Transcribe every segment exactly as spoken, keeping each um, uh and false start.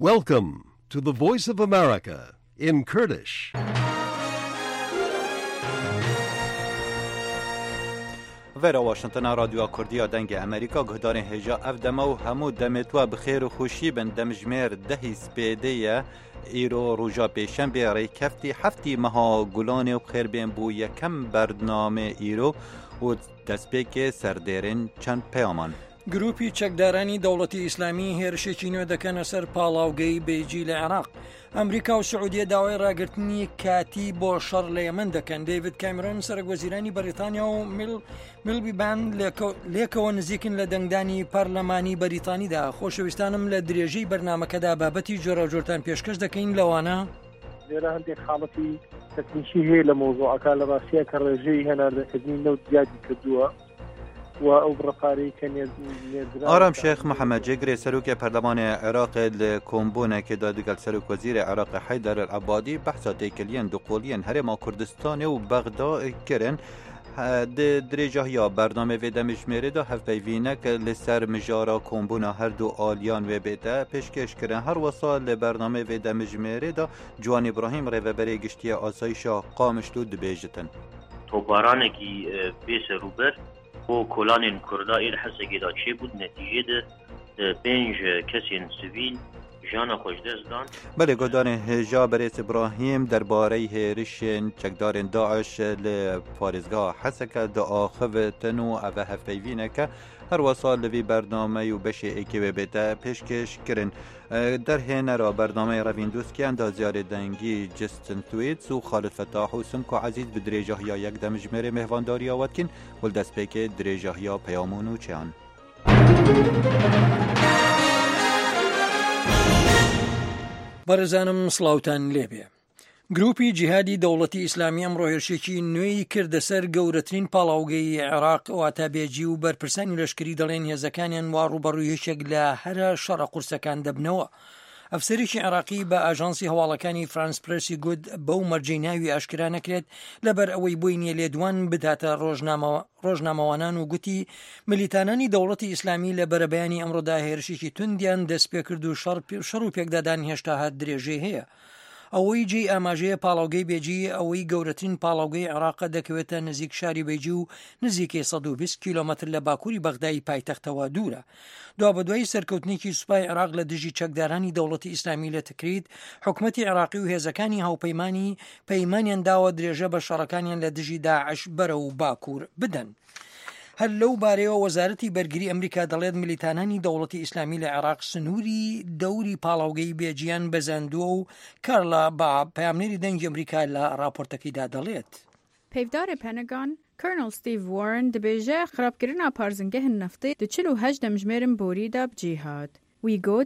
Welcome to the Voice of America in Kurdish. ورا واشنطن رادیو کردی دنگ امریکا گهدار هجا افدما و همو دمتوا بخیر و خوشی بن دمجمر دهی سپیده ایرو روژا پیشنبه ری کفتی هفتی مها گلان و بخیر بین بو یکم برنامه ایرو و دستپیک سردرین چند پیامان. گروپی چەکدارانی دەوڵەتی ئیسلامی هێرشێکی نوێ دەکەنە سەر پاڵاوگەی بێیجی لە عێراق. ئەمریکا و سعودیە داوای ڕاگررتنی کاتی بۆ شەڕ لە یەمەن دەکەن. دەیڤید کامێرۆن سەرۆکوەزیرانی بەریتانیا و میلبی بان لێکەوە نزیکن لە دەنگدانی پەرلەمانی بەریتانیدا. خۆشەویستانم لە درێژەی بەرنامەکەدا بابەتی جۆرەجۆرتان پێشکەش دەکەین لەوانە لێرە هەندێک خاڵەتی تەکنیکی هەیە لە مۆزوعەکە لە ڕاستیە کە ڕێژەی هێناردەکردنی نەوت زیادی کردووە. آرام شیخ محمد جگری سروک پارلمان عراق لکومبونه که دادگل سروک وزیر عراق حیدر العبادی بحثا تیکلین دقولین هرما کردستان و بغداد کرن درجه یا برنامه و دمجمره دا هفپیوینک لسر مجارا کومبونا هر دو آلیان و بیده پیشکش کرن. هر وصال برنامه و دمجمره دا جوان ابراهیم ریوبری گشتی آسایشا قامشتو دبیجتن توبارانکی بیس روبر و کلان کردایی حسگی دا چی بود نتیجه ده پنج کسین سویل جانا خوشدست دان. بله گودان هجا بریس ابراهیم درباره هرشن چکدار داعش لپارزگاه حسکه دا آخوتن و اوه هفپیوینه که هر وصال لوی برنامه و بشه ایکی و بیتا پیشکش کرن. در هنه را برنامه رویندوس که اندازیار دنگی جستن تویتس و خالد فتاح و سمکو عزیز به دریجه یا یک دمجمره مهوانداری آود کن و دست پیک دریجه یا پیامون و چیان. بەڕێزانم سڵاوتان لێبێ. گروپی جیهادی دەوڵەتی ئیسلامی ئەمڕۆ هێرشێکی نوێی کردە سەر گەورەترین پاڵاوگەی عێراق واتە بێجی و بەرپرسانی لەشکری دەڵێن هێزەکانیان وا ڕوبەڕوویەکێک لە هەرە شەڕە قورسەکان دەبنەوە. ئەفسەرێکی عێراقی بە ئاژانسی هەواڵەکانی فرانس پرسی گوت بەو مەرجەی ناوی ئاشکرا نەکرێت لەبەر ئەوەی بووینیە لێدوان بداتە ڕۆژنامەوانان و گوتی ملیتانانی دەوڵەتی ئیسلامی لە بەرەبەیانی ئەمڕۆدا هێرشێکی توندیان دەست پێ کرد و شەڕ و پێکدادان هێشتا هەر درێژەی هەیە. ئەوەی جێی ئاماژەیە پاڵاوگەی بێجی ئەوەی گەورەترین پاڵاوگەی عێراق دەکەوێتە نزیک شاری بێجی و نزیکەی سەد و بیست کیلۆمەتر لە باکووری بەغدای پایتەختەوە دوورە. دوا بەدوای سەرکەوتنێکی سوپای عێراق لە دژی چەکدارانی دەوڵەتی ئیسلامی لە تکریت حکومەتی عێراقی و هێزەکانی هاوپەیمانی پەیمانیان داوە درێژە بە شەڕەکانیان لە دژی داعش بەرە و باکوور بدەن. هەر لەو بارەیەوە وەزارەتی بەرگری ئەمریکا دەڵێت ملیتانانی دەوڵەتی ئیسلامی لە عێراق سنووری دەوری پاڵاوگەی بێجیان بەزاندووە و کارلا با پەیامنێری دەنگی ئەمریکا لە راپۆرتەکەیدا دەڵێت. پێیدارێ پەنەگان کۆرنڵ ستیڤ وارن دەبێژە خراپکردنا پارزنگەهن نەفتی دە چل و هەژ دەمژمێرن بۆریدا بجیهات. وی گوت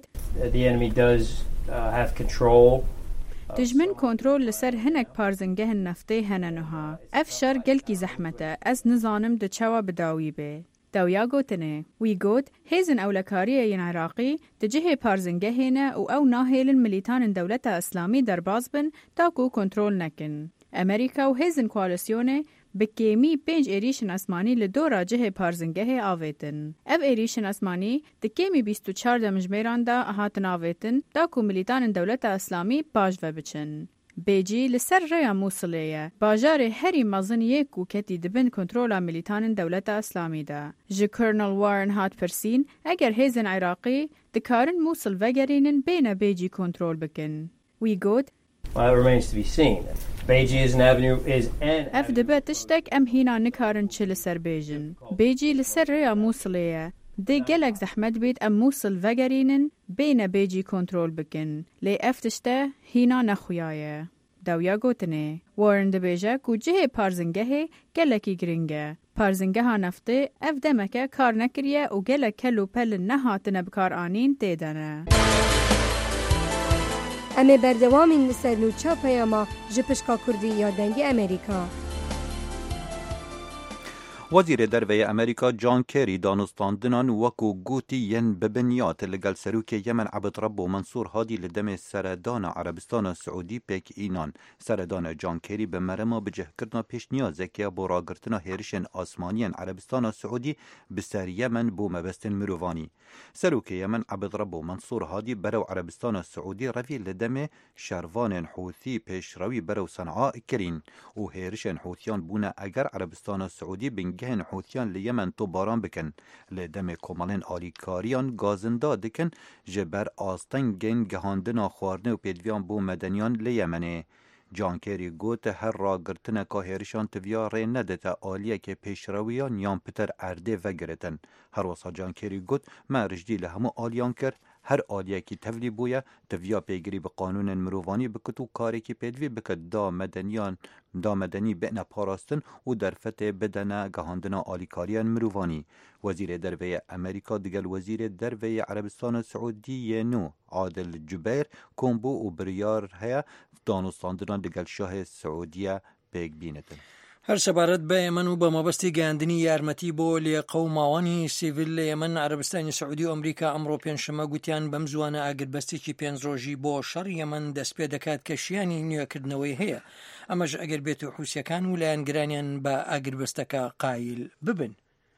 دژمن کنترۆل لەسەر هەنێک پارزنگەهن نەفتەی هەنەنەها. ئەف شەر گەلکی زەحمەتە ئەس نزانم دەچەوە بداوی بێ. داویا گوتنێ. وی گوت هێزن ئەولەکاریە یەن عێراقی دەجهێ پارزنگەهێنە و ئەو ناهێلن ملیتانن دەولەتە ئەسلامی دەرباز بن تاکو کنترۆل نەکن. ئەمریکا و هێزن کوالسیۆنێ بکێمی پێنج ئێریشن ئەسمانی لە دۆرا جهێ پارزنگەهێ ئاوێتن. ئەv ئێریشن ئەسمانی دکێمی بیست و چار دەمژمێراندا ئەهاتن ئاوێتن تاکو ملیتانن دەولەتە ئەسلامی پاشڤە بچن. بێجی لەسەر ڕێیا مووسڵەیە باژارێ هەری مەزن یەک و کەتی دبن کۆنترۆلا ملیتانن دەولەتە ئەسلامیدا. ژ کۆرنڵ وارن هات پرسین ئەگەر هێزن عێراقی دکارن مووسڵ ڤەگەرێنن بێنە بێجی کۆنترۆل بکن. وی گوت ئەف دەبێت تشتێک ئەم هینا نکارن چ لەسەر بێژن. بێجی لەسەر ڕێیا مووسڵەیە دێ گەلێک زەحمەت بێت ئەم مووسڵ ڤەگەرێنن بێنە بێجی کۆنترۆل بکن. لێ ئەف تشتە هینا نەخویایە. داویا گوتنێ. وارن دەبێژە کو جهێ پارزنگەهێ گەلێکی گرنگە. پارزنگەها نەفتێ ئەف دەمەکە کار نەکریە و گەلێک کەل و پەلن نەهاتنە بکارئانین تێدەنە. ئەمێ بەردەوامین لەسەر نووچە پەیاما ji pişka Kurdî ya dengê Amerîka. وزیر دروی امریکا جان کری دانستاندنان وکو گوتی ین ببنیات لگل سروک یمن عبد ربو منصور هادی لدم سردان عربستان سعودی پیک اینان. سردان جان کری به مرما بجه کردنا پیش نیازکیا بو راگرتنا هیرشن آسمانیان عربستان سعودی بسر یمن بو مبستن مروانی. سروک یمن عبد ربو منصور هادی برو عربستان سعودی روی لدم شروان حوثی پیش روی برو صنعاء کرین و هیرشن حوثیان بونه اگر عربستان سعودی بنگهن حوثیان لیمن تو باران بکن لدم کمالن آلیکاریان گازنده دکن جبر آستنگن گهاندنا خوارنه و پیدویان بو مدنیان لیمنه. جان کری گوت هر را گرتنه که هیرشان تویا ری ندتا آلیه که پیشرویان یان پتر ارده و گرتن. هر وصا جان کری گوت ما رجدی لهمو آلیان کر هر آلیه کی تولی بویا تویا پیگری به قانون مروانی بکتو کاری کی پیدوی بکت دا مدنیان دا مدنی بین پاراستن و درفت بدن گهاندنا آلیکاریان مروانی. وزیر دروی امریکا دیگل وزیر دروی عربستان سعودی نو عادل جبیر کومبو و بریار هیا دانستاندنان دیگل شاه سعودیه پیگ بینتن. هەر سەبارەت بە ئێمن و بە مەبەستی گەیاندنی یارمەتی بۆ لێقەوماوانی سیڤیل لە ئێمن عەرەبستانی سەعودی و ئەمریکا ئەمڕۆ پێنجشەممە گوتیان بەم زوانە ئاگربەستێکی پێنج ڕۆژی بۆ شەڕ ئێمن دەست پێ دەکات کە شیانی نوێکردنەوەی هەیە. ئەمەش ئەگەر بێت و حوسیەکان و لایەنگرانیان بە ئاگربەستەکە قایل ببن.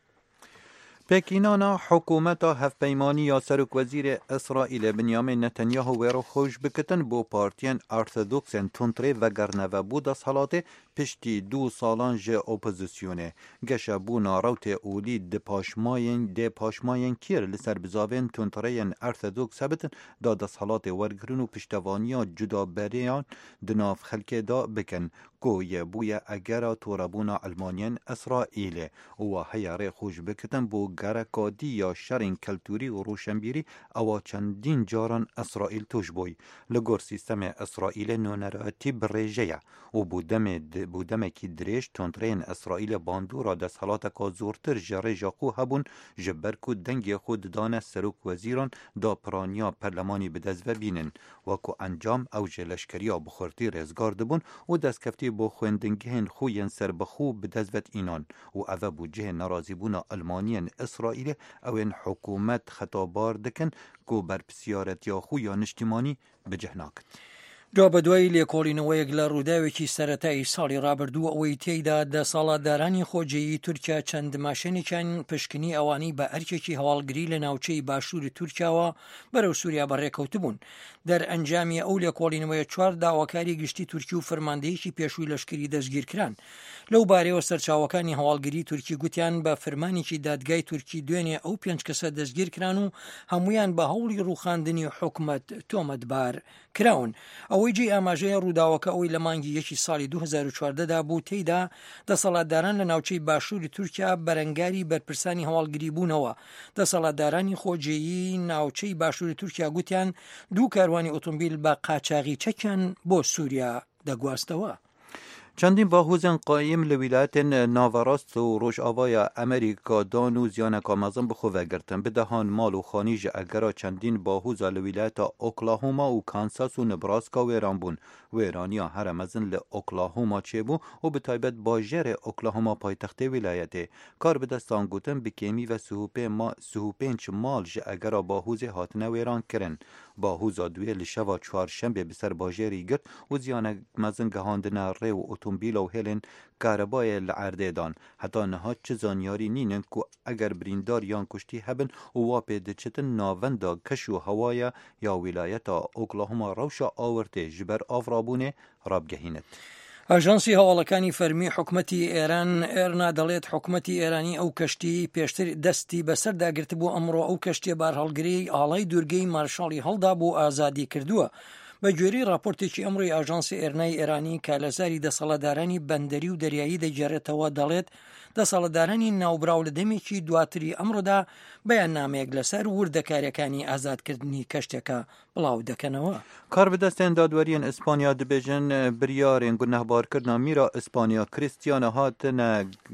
پکینانا حکومت هفپیمانی یا سرک وزیر اسرائیل بنیامین نتانیاهو ویرو خوش بکتن بو پارتین ارتودکسن تونتری و گرنوه بود از حالات پشتی دو سالان جه اپوزیسیونه. گشه بو ناروت اولی ده پاشماین ده پاشماین کیر لسر بزاوین تونترین ارتودکس هبتن داد از حالات ورگرن و پشتوانیا جدا بریان دناف خلکه دا بکن. گویه بویه اگر توربونا المانین اسرائیل و هیاره خوش بکتن بو گرکادی یا شرین کلتوری و روشنبیری او چندین جاران اسرائیل توش بوی لگور سیستم اسرائیل نونراتی بریجه و بودم بودم کی دریش تندرین اسرائیل باندورا دست حالات که زورتر جره جاقو هبون جبر کو دنگ خود دانه سروک وزیران دا پرانیا پرلمانی بدز و بینن و کو انجام او جلشکریا بخورتی رزگار دبون و دست کفتی بو خوندنگهن خوین سر بخو بدزوت اینان و اوه بوجه نرازی بونا المانین اسرائیل او این حکومت خطابار دکن کو بر پسیارت یا خو یا نشتیمانی بجه ناکد. دو بەدوای لێکۆڵینەوەیەک لە ڕووداوێکی سەرەتایی ساڵی ڕابردووە ئەوەی تێیدا دەسەڵاتدارانی خۆجێیی تورکیا چەند ماشێنێکیان پشکنی ئەوانەی بە ئەرکێکی هەواڵگری لە ناوچەی باشووری تورکیاوە بەرەو سووریا بەڕێکەوتبوون. دەرئەنجامی ئەو لێکۆڵینەوەیە چوار داواکاری گشتی تورکی و فەرماندەیەکی پێشووی لەشکری دەستگیرکران. لەو بارەوە سەرچاوەکانی هەواڵگری تورکی گوتیان بە فەرمانێکی دادگای تورکی دوێنێ ئەو پێنج کەسە دەستگیرکران و هەمویان بە هەوڵی ڕووخاندنی حکومەت تۆمەتبار کراون. ئەوەی جێ ئاماژەیە ڕووداوەکە ئەوەی لە مانگی یەکی ساڵی دوو هەزار و چواردەدا بوو تێیدا دەسەڵاتداران لە ناوچەی باشووری تورکیا بەرەنگاری بەرپرسانی هەواڵگری بوونەوە. دەسەڵاتدارانی خۆجێیی ناوچەی باشووری تورکیا گوتیان دوو کاروانی ئۆتۆمبیل بە قاچاغی چەکیان بۆ سووریا دەگواستەوە. چندین باهوزن قایم لولایت ناوراست و روش آوای امریکا دان و زیانک آمازن بخواه گرتن بدهان مال و خانیج اگرا چندین باهوز لولایت اوکلاهوما و کانساس و نبراسکا ویران بون. ویرانیا هر مزن ل اوکلاهوما چه بو و به تایبت باجر اوکلاهوما پایتخت ولایت کار به دستان گوتن بکیمی و سهوپه ما سهوپنچ مال ج اگرا باهوز هاتنه ویران کرن. باهوز دوی لشوا چهارشنبه بسر باجری گرت و زیانک مزن گهاندن ری و اتومبیل و هلن کاربای لعرده دان حتی نها چه زانیاری نینن که اگر بریندار یان کشتی هبن و واپی دچتن ناوندا کشو هوایا یا ولایت اوکلاهوما روشا آورته جبر آفرابونه رابگهینت. ئاژانسی هەواڵەکانی فەرمی حکومەتی ئێران ئێرنا دەڵێت حکومەتی ئێرانی ئەو کەشتی پێشتر دەستی بەسەرداگرت بوو ئەمڕۆ ئەو کەشتیە بار هەڵگری ئاڵای دوورگەی مارشاڵی هەڵدا بۆ ئازادی کردووە. بە گوێرەی راپۆرتێکی ئەمڕۆی ئاژانسی ئێرنای ئێرانی کە لە زاری دەسەڵاتدارانی بەندەری و دەریایی دەیگەڕێتەوە دەڵێت دەسەڵاتدارانی ناوبراو لە دەمێکی دواتری ئەمڕۆدا بەیان نامەیەک لەسەر وردەکاریەکانی ئازادکردنی کەشتێکە بڵاو دەکەنەوە. کار بدەستێن دادوەریان ئیسپانیا دەبێژن بریارێن گونەهبارکردنا میرا ئیسپانیا کریستیانە هاتنە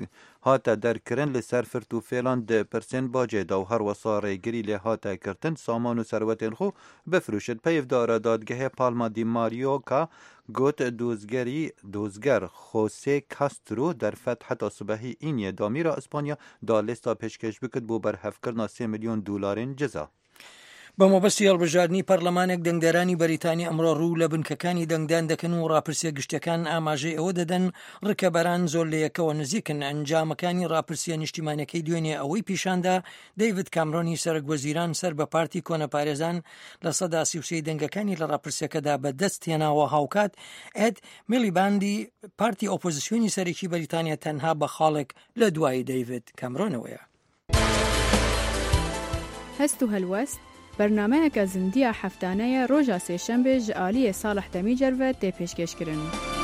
هاتا درکرن لسر فرتو فیلان ده پرسن باجه دا و هر وصا ریگری لی هاتا کرتن سامان و ثروتین خو بفروشد. پیف دارا دادگه پالما دی ماریو کا گوت دوزگری دوزگر خوسه کاسترو در فتح صبحی این دامیر اسپانیا دا لیستا پیشکش بکد بو بر هفکرنا سه میلیون دلارین جزا. بە مەبەستی هەڵبژاردننی پەرلەمانێک دەنگدارانی بەریتانی ئەمڕۆ ڕوو لە بنکەکانی دەنگدان دەکەن و ڕاپرسیە گشتەکان ئاماژەی ئەوە دەدەن ڕکەبەران زۆر لە یەکەوە نزیکن. ئەنجامەکانی ڕاپرسیە نیشتیمانەکەی دوێنێ ئەوەی پیشاندا دەیڤد کامرۆنی سەرۆکوەزیران سەر بە پارتی کۆنەپارێزان لە سەدا سی و سێ دەنگەکانی لە ڕاپرسیەکەدا بەدەست هێناوە. هاوکات ئێد میلیباندی پارتی ئۆپۆزیسیۆنی سەرەکی بەریتانیا تەنها بە خاڵێک لە دوای دەیڤد کامرۆنەوەیە. هەست و هەلوەست بەرنامەیەکە زیندیە هەفتانەیە ڕۆژە سێشەمبێ ji aliyê Salih Demîcerve tê pêşkêşkirin.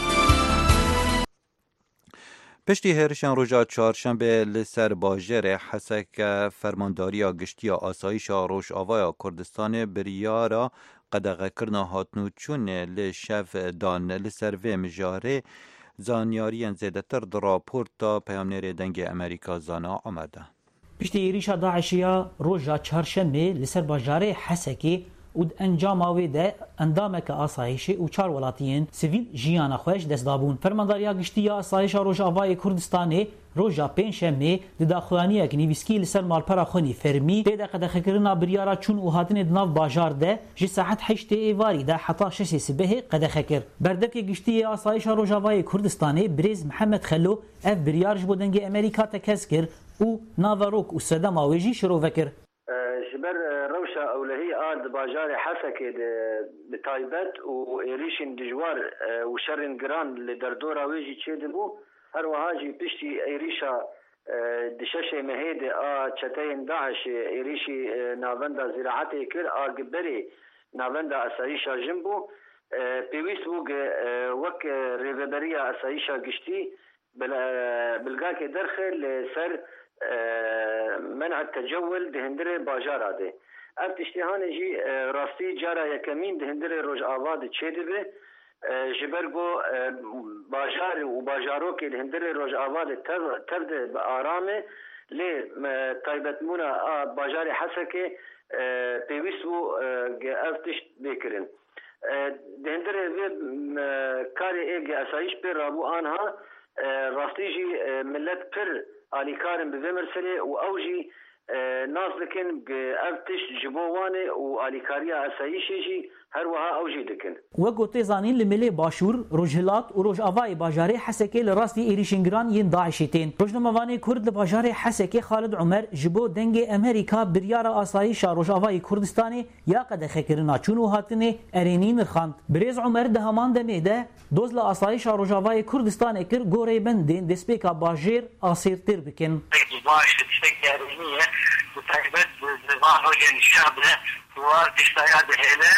پشتی هێرشان ڕۆژا چوارشەمبێ li ser bajêrê Hesekê fermandariya giştiya asayişa Rojavaya Kurdistanê biryara qedeğekirina hatnûçûnê li şev dan. Li ser vê mijarê zanyariyên zêdetir di raporta peyamnêrê dengê Amerîka Zana Amerda. پشتی ایریشا داعشیا روژا چهارشنبه لسر باجاره حسکی و انجام آویده اندامک آسایشی و چار ولاتیین سیویل جیانا خوش دست دابون. فرمانداریا گشتی آسایش روژاوای کردستانی روژا پنجشنبه د داخلانی اگنیویسکی لسر مالپرا خونی فرمی پیدا قدخکرنا بریارا چون و هاتن دناف باجار ده جی ساعت هشت ایواری ده حتا شش سبه قدخکر. بردک گشتی آسایش روژاوای کردستانی بریز محمد خلو اف بریار جبودنگ امریکا تکسکر و ناواروک و صدام آویجی شروع وکر. جبر روشا اولهی آد باجار حسکه بتایبت و ایریشن دجوار و شرن گران لدردور آویجی چه دبو هر وهاجی پشتی ایریشا دشش مهید آ چتین داعش ایریشی ناوندا زراعت کر آگبری ناوندا اسایشا جنبو پیویست بوگ وک ریوبریا اسایشا گشتی بلگا که درخل سر منع التجول دهندره باجار ده اف اشتهان جی راستی جارا یکمین دهندره روز آواد چیده به جبرگو باجار و باجارو که دهندره روز آواد تبده به آرامه لی تایبتمونا باجار حسکه پیویسو افتش بکرن دهندره کاری ایگ اسایش پر رابو آنها راستی جی ملت پر آلیکارن به مرسله و اوجی نازلکن افتش جبوانه و آلیکاریا اسایشی جی هر وها اوجی دکن. و گوته زانین لملی باشور روجهلات و روج آوای باجاره حسکه لراستی ایریشنگران ین داعشیتین. روجنامه‌وانی کرد باجاره حسکه خالد عمر جبو دنگ امریکا بریار آسایش روج آوای کردستانی یا قد خکرنا چونو هاتنه ارینین خاند. بریز عمر ده همان دمیده دوز لا آسایش روج آوای کردستان کر گوری بندین دسپیکا باجر آسیرتر بکن. باش تشتكي وتعبت بزمان وجه الشعب وتشتغل بهلا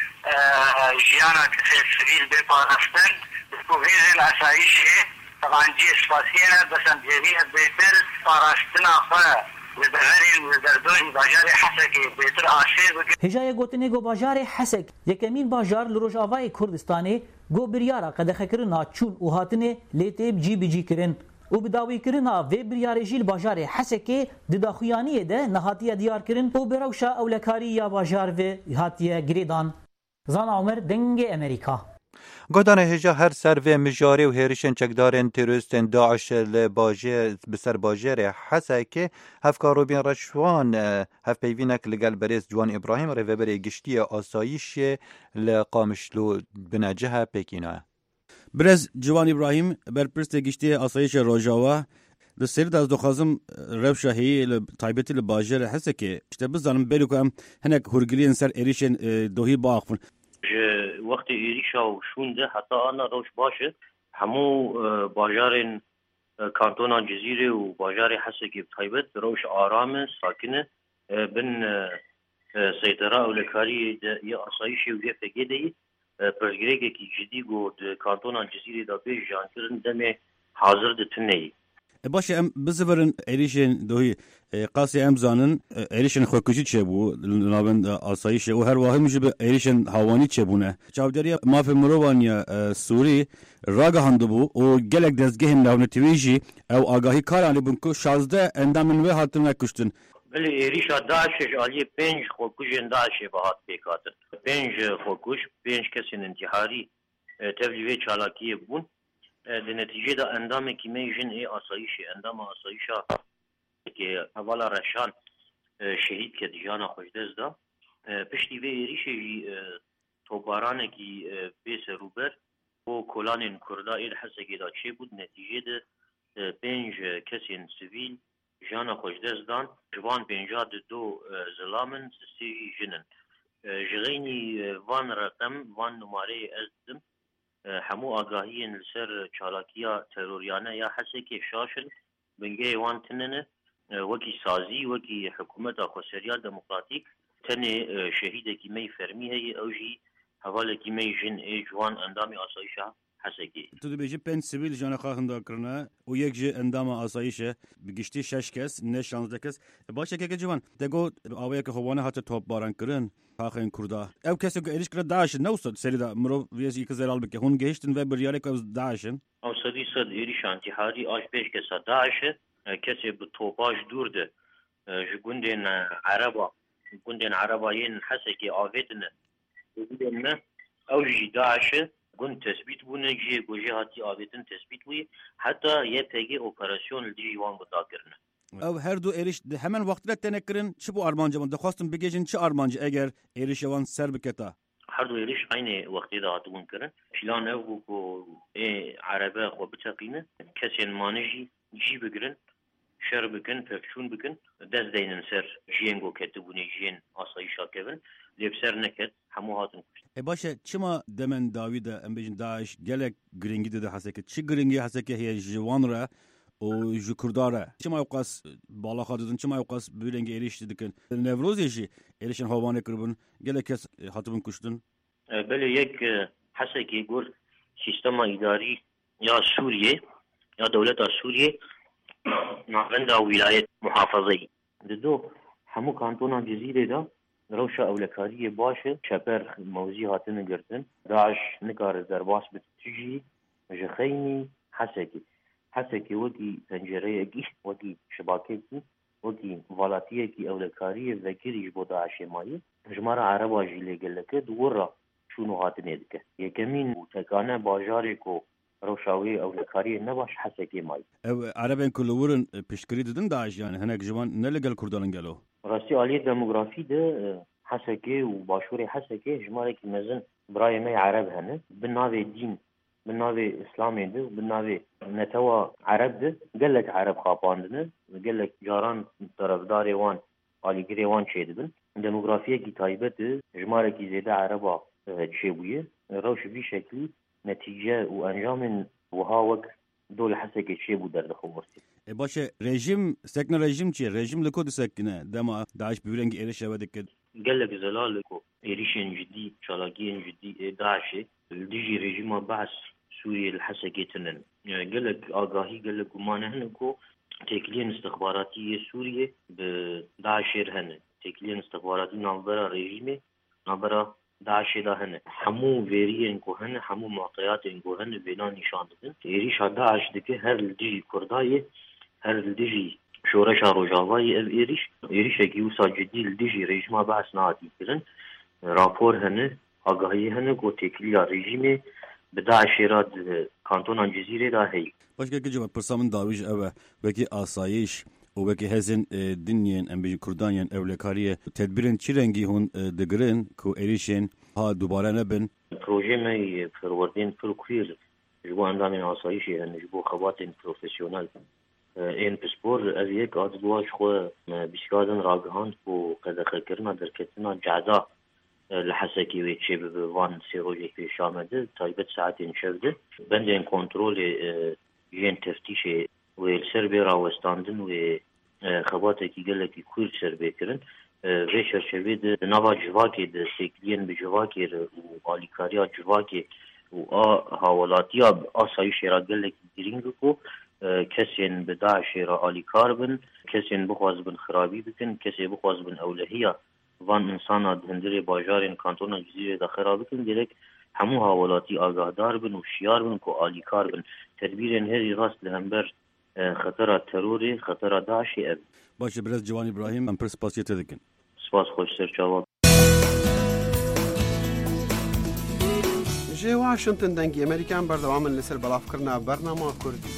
جيانا سبيل بفارستان بكوفيز العسايشة طبعا جي سباسينا بس انجيبية بيتر فارستنا فا وبغرين وزردوين باجار حسكي بيتر آشير هجای گوتنه گو باجار حسک یکمین باجار لروج آوای کردستانی گو بریارا قدخه کرنا چون و هاتنه لیتیب جی بی جی کرن و بداوی کرنا و بریارجیل باجار حسکه دداخویانی ده نهاتیه دیار کرن و بروشا اولکاری یا باجار و هاتیه گریدان. زان عمر دنگ امریکا گودان هجا هر سر و مجاری و هیرشن چکدارن تروریستن داعش لباجر بسر باجر حسکه هفکارو بین رشوان هف پیوینک لگل بریز جوان ابراهیم ریوبری گشتی آسایش لقامشلو بنجه پکینا برز جوان ابراهیم برپرست گشتی آسایش روجاوا د سرد از دخوازم روشا هی تایبتی لباجر حسکه اشته بزانم بلو که هم هنک هرگلین سر ایریشن دوهی باقفن وقت ایریشا و شونده حتی آنا روش باشه همو باجار کانتونا جزیره و باجار حسکه تایبت روش آرام ساکنه بن سیطره اولکاری یا آسایشی و یه فگیده پرزگریگه که جدی گود کانتونا جزیره دا بیش جان کرن دمه حاضر ده تنهی باشه ام بزبرن ایریشن دوهی قاسی امزانن ایریشن خوکوچی چه بو نابند آسایش و هر واحد میشه به ایریشن هاوانی چه بونه چاودری ماف مروانیا سوری راگه هنده بو و گلک دزگه ناونتویجی او آگاهی کار علی بونکو شازده اندامن و هاتن نکشتن بله ایریشا داعشش علی پنج خوکوشن داعشه به هات پیکاتن پنج خوکوش پنج کسی انتحاری تبلیغ چالاکیه بون در نتیجه دا اندام کیمیجن ای آسایشی اندام آسایشا که حوالا رشان شهید که دیجانا خوشدز دا پشتی به ایریشی توبارانه کی بیس روبر و کلان کردا ایل حسگی دا چه بود نتیجه دا پنج کسی سیویل جانا خوشدز دان جوان پنجاد دو زلامن سی جنن جغینی وان رقم وان نماره ازدم همو آگاهی لسر چالاکیا تروریانه یا حسکی شاشن بنگه وان تننه وکی سازی وکی حکومت خوسریا دموکراتیک تنه شهید کی می فرمی هی اوجی حواله کی می جن ای جوان اندامی آسایشا حسکی تو دو بیجی پنج سیویل جان خواهنده کرنه و یک جه اندام آسایشه بگشتی شش کس نه شانزده کس باشه که جوان دگو آوه که خوانه حتی توپ باران کرن خاخین کردا او کسی که ایریش کرد داعش نوستد سری دا مرو ویزی که زرال بکه هون گهشتن و بریاره که از داعشن او صدی صد ایریش انتحاری آش پیش کسا داعشه کسی به توپاش دور ده جگوندین عربا جگوندین عربایین حسی که آویدن جگوندین نه او جی داعشه گون تثبیت بونه جی گوجه هاتی آویدن تثبیت بوی حتی یه پیگه اپراسیون دیجی وان گدا کرنه او هر دو ایریش hemen وقتلا تنکرن چه بو armancı من دخواستم بگیجن چه armancı eğer ایریش وان سر بکتا هر دو ایریش aynı وقتی دا هاتون کرن پلان او بو کو ای عربه خو بتقینه کسین مانجی جی بگرن شر بکن پفشون بکن دز دینن سر جینگو کتبونی جین آسایشا کبن لبسر نکت همو هاتون e باشه چما demen Davide em bejin Daesh gelek gringi de haseke çi gringi haseke he jwanra o jukurdara çima yoqas bala xadın çima yoqas bülengi erişti dikin nevrozi erişen havane kırbın gelek hatibin kuştun böyle yek haseki gol sistema idari ya Suriye ya devlet Suriye navenda vilayet muhafazayı dedo hamu kantona cezire da روشا اولکاری باشه چپر موزی هاتن گرتن داعش نکار درباس بتجی جخینی حسکی حسکی وکی پنجره کی وکی شباکه کی وکی والاتیه کی اولکاری وکیریش بو داعش مایی جمارا عربا جیله گلکه دورا شونو هاتن ادکه یکمین تکانه باجاری کو روشاوی اولکاری نباش حسکی مایی عربن کلورن پشکری ددن داعش yani هناك جوان نلقل كردان قالو راستی عالی دموگرافی ده حسکی و باشور حسکی جماره که مزن برای می عرب هنه بناوی دین بناوی اسلامی ده بناوی نتوا عرب ده گلک عرب خاپاندنه گلک جاران طرفدار وان عالیگری وان چه دبن دموگرافی کی تایبت ده جماره که زیده عربا چه بویه روش بی شکلی نتیجه و انجام وها وک دول حسکی چه بود در دخورتی باشه رژیم سکن رژیم چیه رژیم لکو سکنه دما داعش بيرنج ايرش ودك قال لك زلال لكو ايريشن جدي شالاقين جدي داعش ديجي رژیم بعث سوريا الحسكيتن قال لك آگاهی قال لك ما نحنكو تكلين استخباراتية سوريا بداعش هن تكلين استخباراتي نابرا رژیم نابرا داعش ده هن همو ویرین کو هن همو معطيات کو هن بنا نشان دادن ايريش داعش دكه هر ديجي كرداي هر ديجي شورش روجاوي اف ايريش ايريش کی وسا جدي ديجي رژیم بحث نادي کرن راپور هن آگاهی هن کو تکلیه رژیم بداعش راد کانتون جزیره ده هي باش که جواب پرسامن داویج او وکی آسایش و وکی هزن دنیان ام بی کردانیان اولکاریه تدبیرن چی رنگی هون دگرن کو ایریشن ها دوباره نبن پروژه می فروردین فلکویر جبو اندامین آسایشی هن جبو خواتین پروفیسیونال این پسپور از یک آد دواش خو بسیادن راگهاند کو قدخه کرنا در کتنا جعدا لحسکی وی چه بوان سیروژی پیش آمده تایبت ساعتین شفده بندین کنترول جین تفتیش و سر بی راوستاندن و خواته کی گله کی کویر سر بکرن و چرچوی د نوا جواکی د سیکلین به جواکی و آلیکاریا جواکی و آ حوالاتیا آسایش را گله کی درینگ کو کەسێن بە داعشێ را ئالیکار بن، کەسێن بخواز بن خرابی بکن، کەسێ بخواز بن ئەولەهەیە وان ئینسانە هەندێرێ باژارên کانتۆنا جزیرێدا خراب بکن، گەلێک هەموو هاوڵاتی ئاگادار بن و شیار بن و ئالیکار بن. تەدبیرên هێری ڕاست لە هەمبەر خەتەرا تەرۆرێ خەتەرا داعشێ ئەب. باشە برەز جوان ئیبراهیم ئەم پڕ سپاسیە تێ دەکەن. سپاس خۆش سەرچاوە. جێ واشنتن دەنگی ئەمریکان بەردەوامن لەسەر بەڵافکردنا بەرنامە کوردی.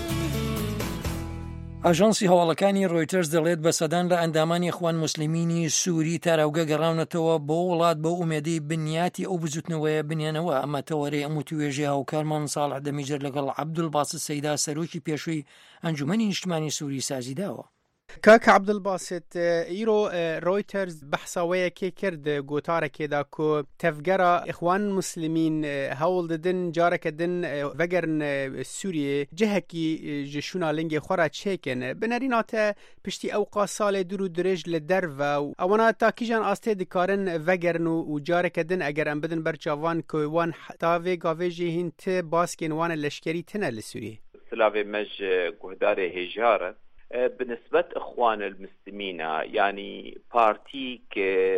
ئاژانسی هەواڵەکانی ڕۆیتەرز دەڵێت بە سەدان لە ئەندامانی ئەخوان موسلیمینی سووری تاراوگە گەڕاونەتەوە بۆ وڵات بە ئومێدی بنیاتی ئەو بجوتنەوەیە بنیانەوە. ئەمە تەوەرەی ئەم توێژی هاوکارمان ساڵح دەمیجر لەگەڵ عەبدولباست سەیدا سەرۆکی پێشووی ئەنجومەنی نیشتمانی سووری سازی داوە. کاک عەبدولباست ئیرۆ ڕۆیتەرز بەحساوەیەکێ کرد گۆتارێکێدا کۆ تەفگەرە ئیخوان موسلیمین هەوڵ ددن جارێکە دن vegern Sûriyê cihekî ji şûna lingê xwe re çêkin binêrînate piştî ewqa salê dur û dirêj li derve û ewana takîjan astê dikarin vegerin û careke din eger em bidin berçavan ku wan ta vê gavê jî hîn ti baskên wan leşkerî tune li Sûriyê. Silavê me ji guhdarê hêjar e بنسبة إخوان المسلمين يعني بارتيك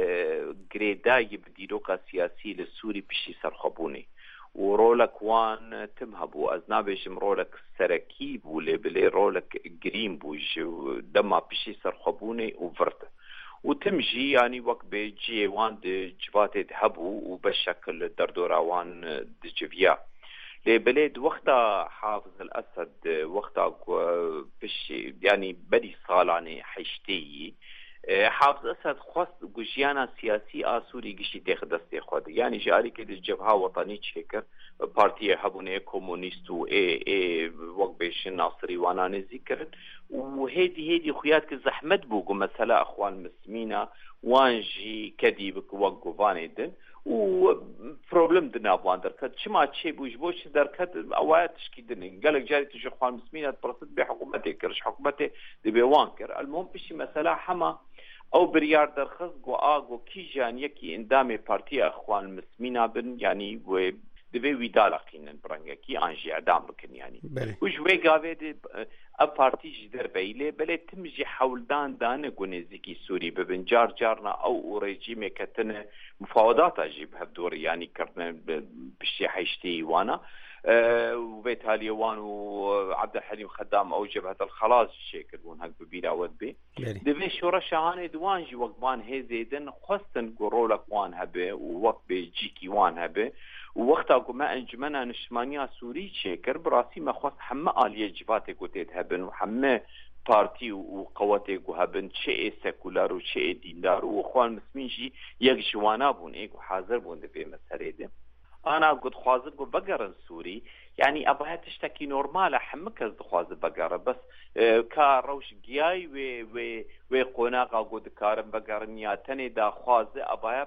جريداي بديروكا سياسي للسوري بشي سرخبوني ورولك وان تمهبو أزنابيشم رولك سركيب ولي بلي رولك جريم بوج دما بشي سرخبوني وفرت وتمجي يعني وقت بيجي وان دي جباتي دهبو وبالشكل دردورا وان دجبيا لبلاد وقتا حافظ الأسد وقتا بش يعني بدي صالاني حشتي حافظ الأسد خاص جيانا سياسي آسوري جشي تخدستي خود يعني جاري كده الجبهة وطني تشكر بارتي هبوني كومونيست و اي اي وقت بيش الناصري وانا نذكر وهيدي هيدي خيات كزحمت بوجو مثلا اخوان مسلمين وانجي كديبك وقفاني دن و پرۆبلم دنابوان دەرکەت چما چێ بووش بۆچ دەرکەت ئەوایە تشکی دنین گەلێک جاری توش خوان مسلمینات پرست بێ حکوومەتێک کردش حکوومەتێ دەبێ وان کرد المهم پشتی مەسەلا هەما ئەو بریار دەرخست گۆ ئاگۆ کیژان یەکی ئەندامی پارتیە ئەخوان مسلمینا بن ینی وێ دەبێ ویداڵەقینن بڕەنگەکی ئانژی ئەدام بکن ینی وش وێ گاوێ ئە پارتیژی دەربەی لێ بەلێ تمژی حەولدان دانە گونێزیکی سووری ببن جار جارنا ئەو ڕێژیمێکەتنە مفاوضاتا جی بهەفدۆڕی ینی کردن پشتی حیشتی وانە وبالتالي وانو عبد الحليم خدام او جبهه الخلاص شكل ون هك ببيراود بي دبي شورا شهانه دوانجي وقبان هزيدن خستن قرولك وان هبه ووقت بيجيكي وان هبه ووقتا ما انجمنا نشمانيا سوري شكر براسي ما خص حما اليه جباتي قوتيت هبن وحما بارتي وقواتي وهبن شيء سيكولار وشيء ديندار واخوان مسلمين جي يك جوانا بون ايك وحاضر بون دبي مسريده أنا قد خوازن قد بقرن سوري يعني أبغى تشتكي نورمالة حمك از خوازن بقرن بس اه كاروش جاي و و و قناقة قد كارن بقرن يا تاني دا خوازن أبغى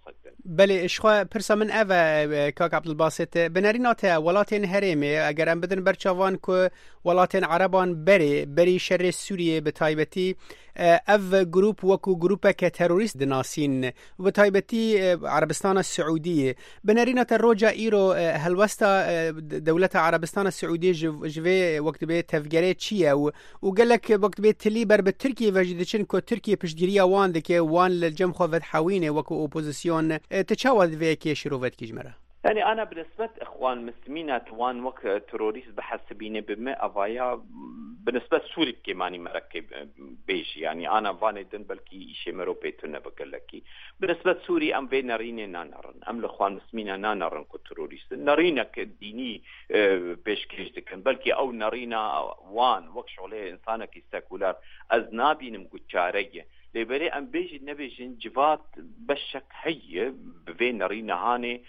بله اشخوا پرسا من اوه کاک عبدالباسط بنریناته ولاتین هرمه اگر ام بدن برچاوان که ولاتین عربان بری بری شر سوریه به تایبتی اف گروپ وکو گروپه که تروریست دناسین و به تایبتی عربستان السعودیه بنریناته روجا ایرو هلوستا دولت عربستان السعودیه جوه وقت به تفگره چیه و قالك وقت به تلی بر به ترکیه وجدچن که ترکیه پشگیری وان دکه وان للجم خوفت حوینه وکو اوپوزیسیون تشاوذ فيك شروفت كيجمرة يعني أنا بالنسبة إخوان مسلمين توان وك تروريست بحسبينه بما أضايا بالنسبة سوري كماني مركب بيش يعني أنا فاني دن بلكي إشي مروبيتنا بقلكي بالنسبة سوري أم بين نارين نانرن أم الإخوان مسلمين نانرن كتروريست نارينا كديني بيش كيش دكن بلكي أو نارينا وان وكش عليه إنسانك يستاكولار أزنابي نمكتشارية لبري أم بيجي نبيجن جوات بشك هي بين رينا هاني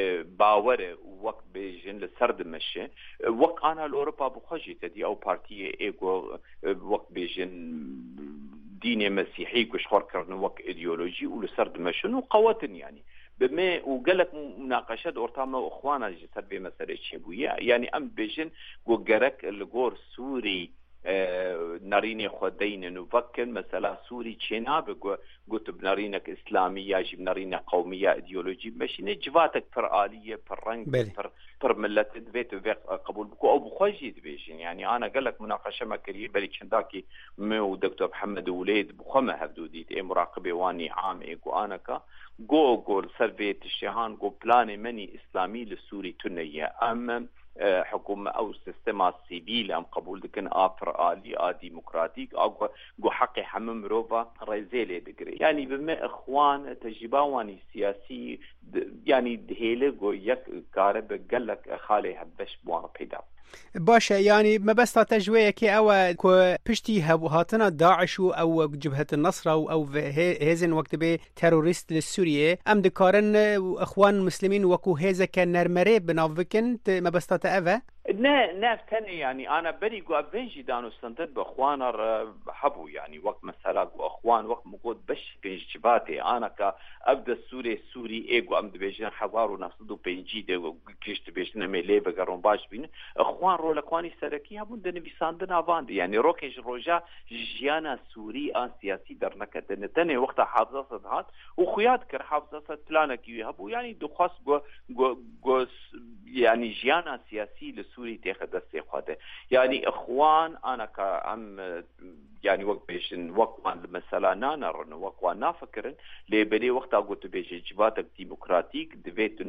باوره وقت بيجن لسرد مشي وقت أنا الأوروبا بخجي تدي أو بارتية إيجو وقت بيجن ديني مسيحي كشخور كرن وقت إيديولوجي ولسرد مشي وقواتن يعني بما وقالك مناقشات أورتاما أخوانا جسد بمسألة شبوية يعني أم بيجن وقرك الجور سوري ناريني خدين نفكر مثلا سوري تشينا بقو قلت بنارينك إسلامية جي بنارينك قومية إيديولوجي ماشي نجفاتك بر آلية بر رنج بر بر ملة دبيت قبول بكو أو بخوجي دبيجين يعني أنا قال لك مناقشة ما كريه بلي كنداكي مو دكتور محمد وليد بخمة هفدوديت إيه مراقبة واني عام إيه أنا كا جو جو سرفيت الشهان جو بلاني مني إسلامي للسوري تنية أم حكومة أو سيستما سيبيل أم قبول دكن آفر آلي آ ديمقراطيك أو جو حقي حمم روفا ريزيلي دقري يعني بما إخوان تجربواني سياسي يعني دهيلة جو يك كارب قلك خالي هبش بوانا بيدا باشه يعني ما بس تجويه كي او كو بشتي هاتنا داعش او جبهة النصر او او هيزن وقت به تيروريست للسورية ام دكارن اخوان مسلمين وكو هيزا كان نرمري بنافكن ما بس تأذى نا ناف تاني يعني أنا بري جو أبنجي دانو سنتد بأخوانا حبو يعني وقت مثلا جو أخوان وقت مقود بش بنجباتي أنا كأبدا السوري السوري إيجو أم دبيجين حضارو نفسدو بنجي دي كيشت بيشنا ميلي بقرون باش بين أخوان رو لكواني سركي هبون دني بيساندنا فاندي يعني روكيش روجا جيانا سوري آن سياسي در نكتن تاني وقت حافظة صدهات وخيات كر حافظة صد بلانا كيوي هبو يعني دخواس جو جو جو يعني جيانا سياسي لسوري تاخد دستي خواده يعني اخوان انا كعم يعني وقت بيشن وقوان مثلا نانرن وقوان نافكرن لبدي وقتا قلت بيجي جباتك ديمقراطيك دفيت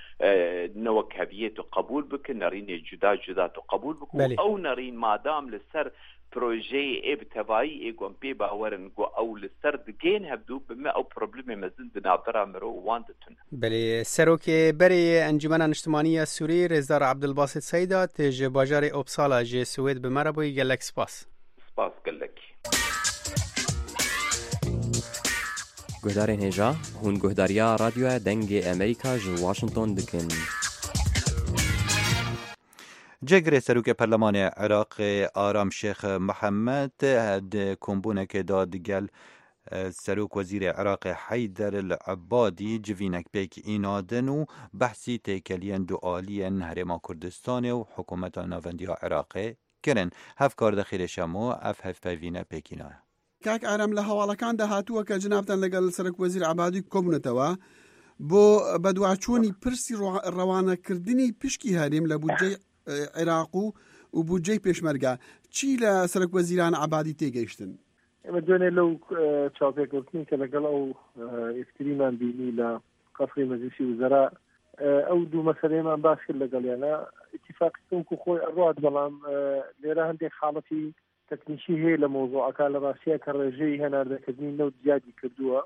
نوك هبيته قبول بك نارين جدا جدا قبول بك او نارين مادام لسر بروجي ابتباعي ايقوان بي باورن او لسر دقين هبدو بما او بروبلمي مزند نابرا مرو واندتون بلي سروكي بري انجمن اجتماعية سوري رزدار عبدالباسط سيدات تج باجاري اوبسالا جي سويد بمربوي قالك سباس سپاس گلک گهدارین هجا هون گهداریا رادیو دنگ امریکا جو واشنطن دکن جگری سروک پارلمان عراق آرام شیخ محمد هد کمبونک داد گل سروک وزیر عراق حیدر العبادی جوینک بیک اینادن و بحثی تیکلین دوالیین هرما کردستان و حکومت ناوندی عراق کرن هف کار دخیل شمو اف هف پیوینه پیکینه کاک ئارام لە هەواڵەکان داهاتووە کە جنابتان لەگەڵ سەرک وەزیر عەبادی کۆبوونەتەوە بۆ بەدواچوونی پرسی ڕەوانەکردنی پشکی هەرێم لە بودجەی عێراق و و بودجەی پێشمەرگە چی لە سەرک وەزیران عەبادی تێگەیشتن؟ ئێمە دوێنێ لەو چاوپێککەوتنی کە لەگەڵ ئەو یەکتریمان بینی لە قەسری مەجلیسی وزەرا ئەو دوو مەسەلەیەمان باس کرد لەگەڵیانە اتفاقی کۆ خۆی ئەڕات بەڵام لێرە هەندێک حاڵەتی تەکنیکی هەیە لە مۆزوعەکە لە ڕاستیە کە ڕێژەی هەناردەکردنی نەوت زیادی کردووە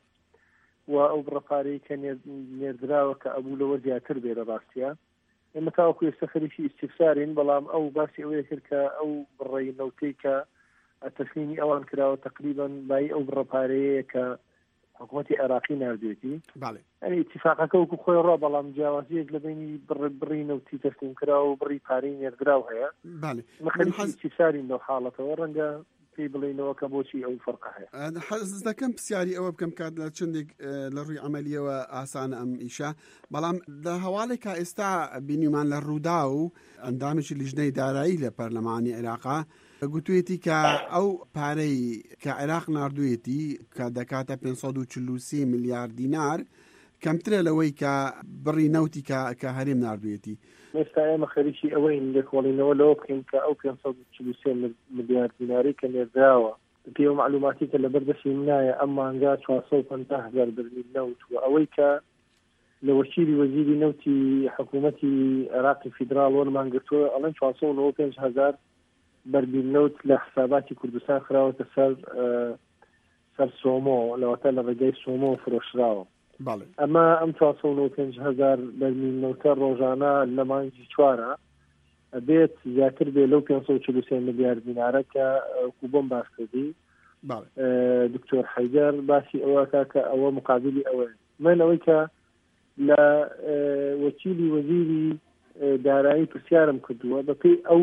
و ئەو بڕەپارەی کە نێردراوە کە ئەبوو لەوە زیاتر بێ لە ڕاستیە ئێمە تاوەکو ئێستا خەریکی ئیستیفسارین بەڵام ئەو باسی ئەوەیە کرد کە ئەو بڕێی نەوتەی کە تەسلیمی ئەوان کراوە تقریبا بای ئەو بڕەپارەیە کە حکوومەتی عێراقی ناردوێتی ئەنی اتفاقەکە وەکو خۆی ڕا بەڵام جیاوازیەک لە بینی بڕی نەوتی تەسلیم کراوە و بڕی پارەی نێردراو هەیە خەریکی ئیستیفسارین لەو حاڵەتەوە ڕەنگە پێی بڵێنەوە کە بۆچی ئەو فەرقە هەیە حەز دەکەم پرسیاری ئەوە بکەم کات لە چندێک لە ڕووی ئەمەلیەوە ئاسانە ئەم ئیشە بەڵام لە هەواڵێکە ئێستا بینیمان لە ڕوودا و ئەندامێکی لیژنەی دارایی لە پەرلەمانی عێراقا گوتوێتی کە ئەو پارەی کە عێراق ناردوێتی کە دەکاتە پێنج سەد و چل و سێ میلیارد دینار کەمترە لەوەی کە بڕی نەوتی کە هەرێم ناردوێتی ئێستا ئێمە خەریکی ئەوەی لێکۆڵینەوە لەوە بکەین کە ئەو پێنج سەد و چل و سێ میلیارد دیناری کە نێردراوە پێوە معلوماتی کە لە بەردەستی نایە ئەم مانگا چوار سەد و پەنجا هەزار بەرمیل نەوت و ئەوەی کە لە وەکیلی وەزیری نەوتی حکوومەتی عێراقی فیدراڵ وەرمان گرتووە ئەڵێن چوار سەد و نۆ و پێنج هەزار بەرمیل نەوت لە حساباتی کوردستان خراوەتە سەر سەر سۆمۆ لەواتە لە ڕێگەی سۆمۆ فرۆشراوە ئەمە ئەم چوار سەد و نۆ و پێنج هەزار بەرمیل نەوتە ڕۆژانە لە مانگی چوارە ئەبێت زیاتر بێ لەو پێنج سەد و چل و سێ میلیارد دینارە کە کوبۆم باس کردی دکتۆر حەیدەر باسی ئەوەکە کە ئەوە مقابلی ئەوەیە من ئەوەی کە لە وەکیلی وەزیری دارایی پرسیارم کردووە بەپێی ئەو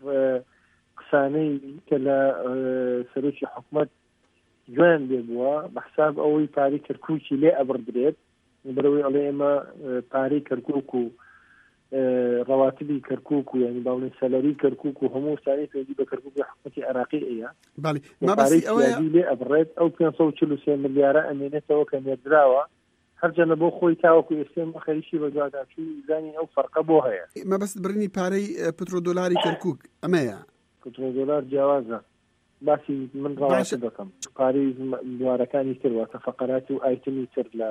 قسانەی کە لە سەرۆکی حکوومەت جوان لێ بووە بە حساب ئەوەی پارەی کەرکووکی لێ ئەبڕدرێت بەرەوەی ئەڵێ ئێمە پارەی کەرکووک و ڕەواتبی کەرکووک و ینی باڵێن سەلەری کەرکووک و هەموو شتانی پێویستی بە کەرکووکی حکوومەتی عێراقی ئەیە باڵی مەبەستی ئەوەیە لێ ئەبڕێت ئەو پێنج سەد و چل و سێ ملیارە ئەمێنێتەوە کە نێردراوە هەرجەنە بۆ خۆی تاوەکو ئێستێن خەریکی بە دوواداچووی زانی ئەو فەرقە بۆ هەیە مەبەست برنی پارەی پترۆدۆلاری کەرکووک ئەمەیە پترۆدۆلار جیاوازە باسی من ڕاواشە دەکەم پارەی دوارەکانی ترواتە فەقەرات و ئایتمی تر لە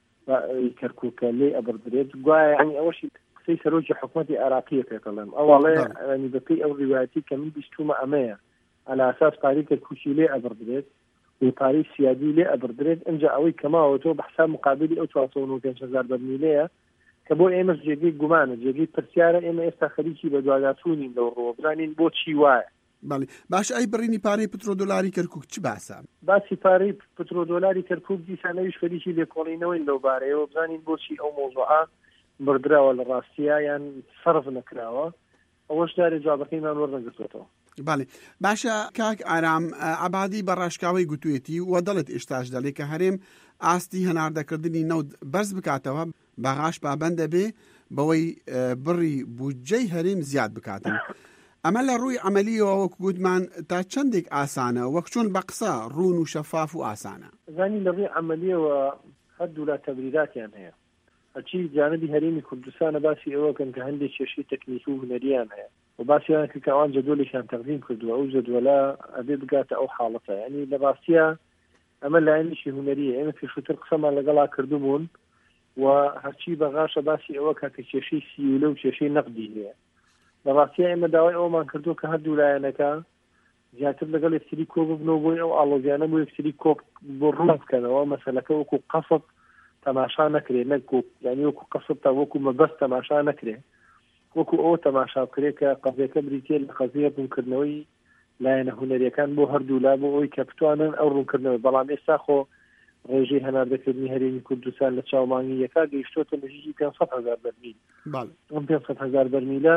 کەرکووکە لێ ئەبردرێت گوایە ینی ئەوەشی قسەی سەرۆکی حکوومەتی عێراقیە پێکەڵێم ئەوڵێ ینی بەپێی ئەو ڕیواەتی کە من بیستومە ئەمەیە ئەلا ئاساس پارەی کەرکووکی لێ ئەبردرێت و پارەی سیادی لێ ئەبردرێت ئەمجا ئەوەی کەماوە تۆ بە حساب مقابلی ئەو چوار سەد و پێنج هەزار بەرمیلەیە کە بۆ ئێمەش جێگەی گومانە جێگەی پرسیارە ئێمە ئێستا خەریکی بە دوواداچوونین لەو ڕۆ بزانین بۆ چی وایە باڵی باش ئەی بڕینی پارەی پترۆدۆلاری کەرکووک چ باسە باسی پارەی پترۆدۆلاری کەرکووک دیسانەویش خەریکی لێکۆڵینەوەی لەو بارەیەوە بزانین بۆچی ئەو مۆزوعە بردراوە لە ڕاستیە یان سەرف نەکراوە ئەوەش دارێ جوابەکەیمان وەرنەگرتوێتەوە باڵێ باشە کاک ئارام عەبادی بە ڕاشکاوی گوتوێتی و دەڵێت ئێستاش دەڵێ کە هەرێم ئاستی هەناردەکردنی نەوت بەرز بکاتەوە بەغاش پابەندە بێ بەوەی بڕی بودجەی هەرێم زیاد بکاتن ئەمە لە ڕووی عملیەوە وەک گوتمان تا چەندێک ئاسانە وەک چۆن بە قسە ڕوون و شەفاف و ئاسانە زانی لە ڕووی عملیەوە هەردوو لا تەبریراتیان هەیە هەرچی جانبی هەرێمی کوردستانە باسی ئەوەکەن کە هەندێک کێشەی تەکنیکی و هونەریان هەیە و باسییان کە کەوان جەدۆلێکیان تەقدیم کردووە ئەو جەدوەلە ئەبێ بگاتە ئەو حاڵەتە ینی لە ڕاستیە ئەمە لایەنیشی هونەریە ئێمە پێشووتر قسەمان لەگەڵا کردوبوون و هەرچی بەغاشە باسی ئەوە کە کە کێشەی سیولە و کێشەی نەقدی هەیە لە ڕاستیە ئێمە داوای ئەومان کردو کە هەردوو لایەنەکە زیاتر لەگەڵ یەکتری کۆ ببنەوە بۆی ئەو ئاڵۆزیانە بۆ یەکتری کۆ بۆ ڕوون بکەنەوە مەسەلەکە وەکو قەسەد تەماشا نەکرێ نەکو یعنی وەکو قەسەد تا وەکو مەبەست تەماشا نەکرێ وەکو ئەوە تەماشا بکرێت کە قەزیەکە بریتێ لە قەزیە ڕوونکردنەوەی لایەنە هونەریەکان بۆ هەردوو لا بۆ ئەوی کە بتوانن ئەو ڕوونکردنەوەی بەڵام ئێستا خۆ ڕێژەی هەناردەکردنی هەرێمی کوردستان لە چاومانگی یەکا گەیشتۆتە نزیکی پێنج سەد هەزار بەرمیل ئەم پێنج سەد هەزار بەرمیلە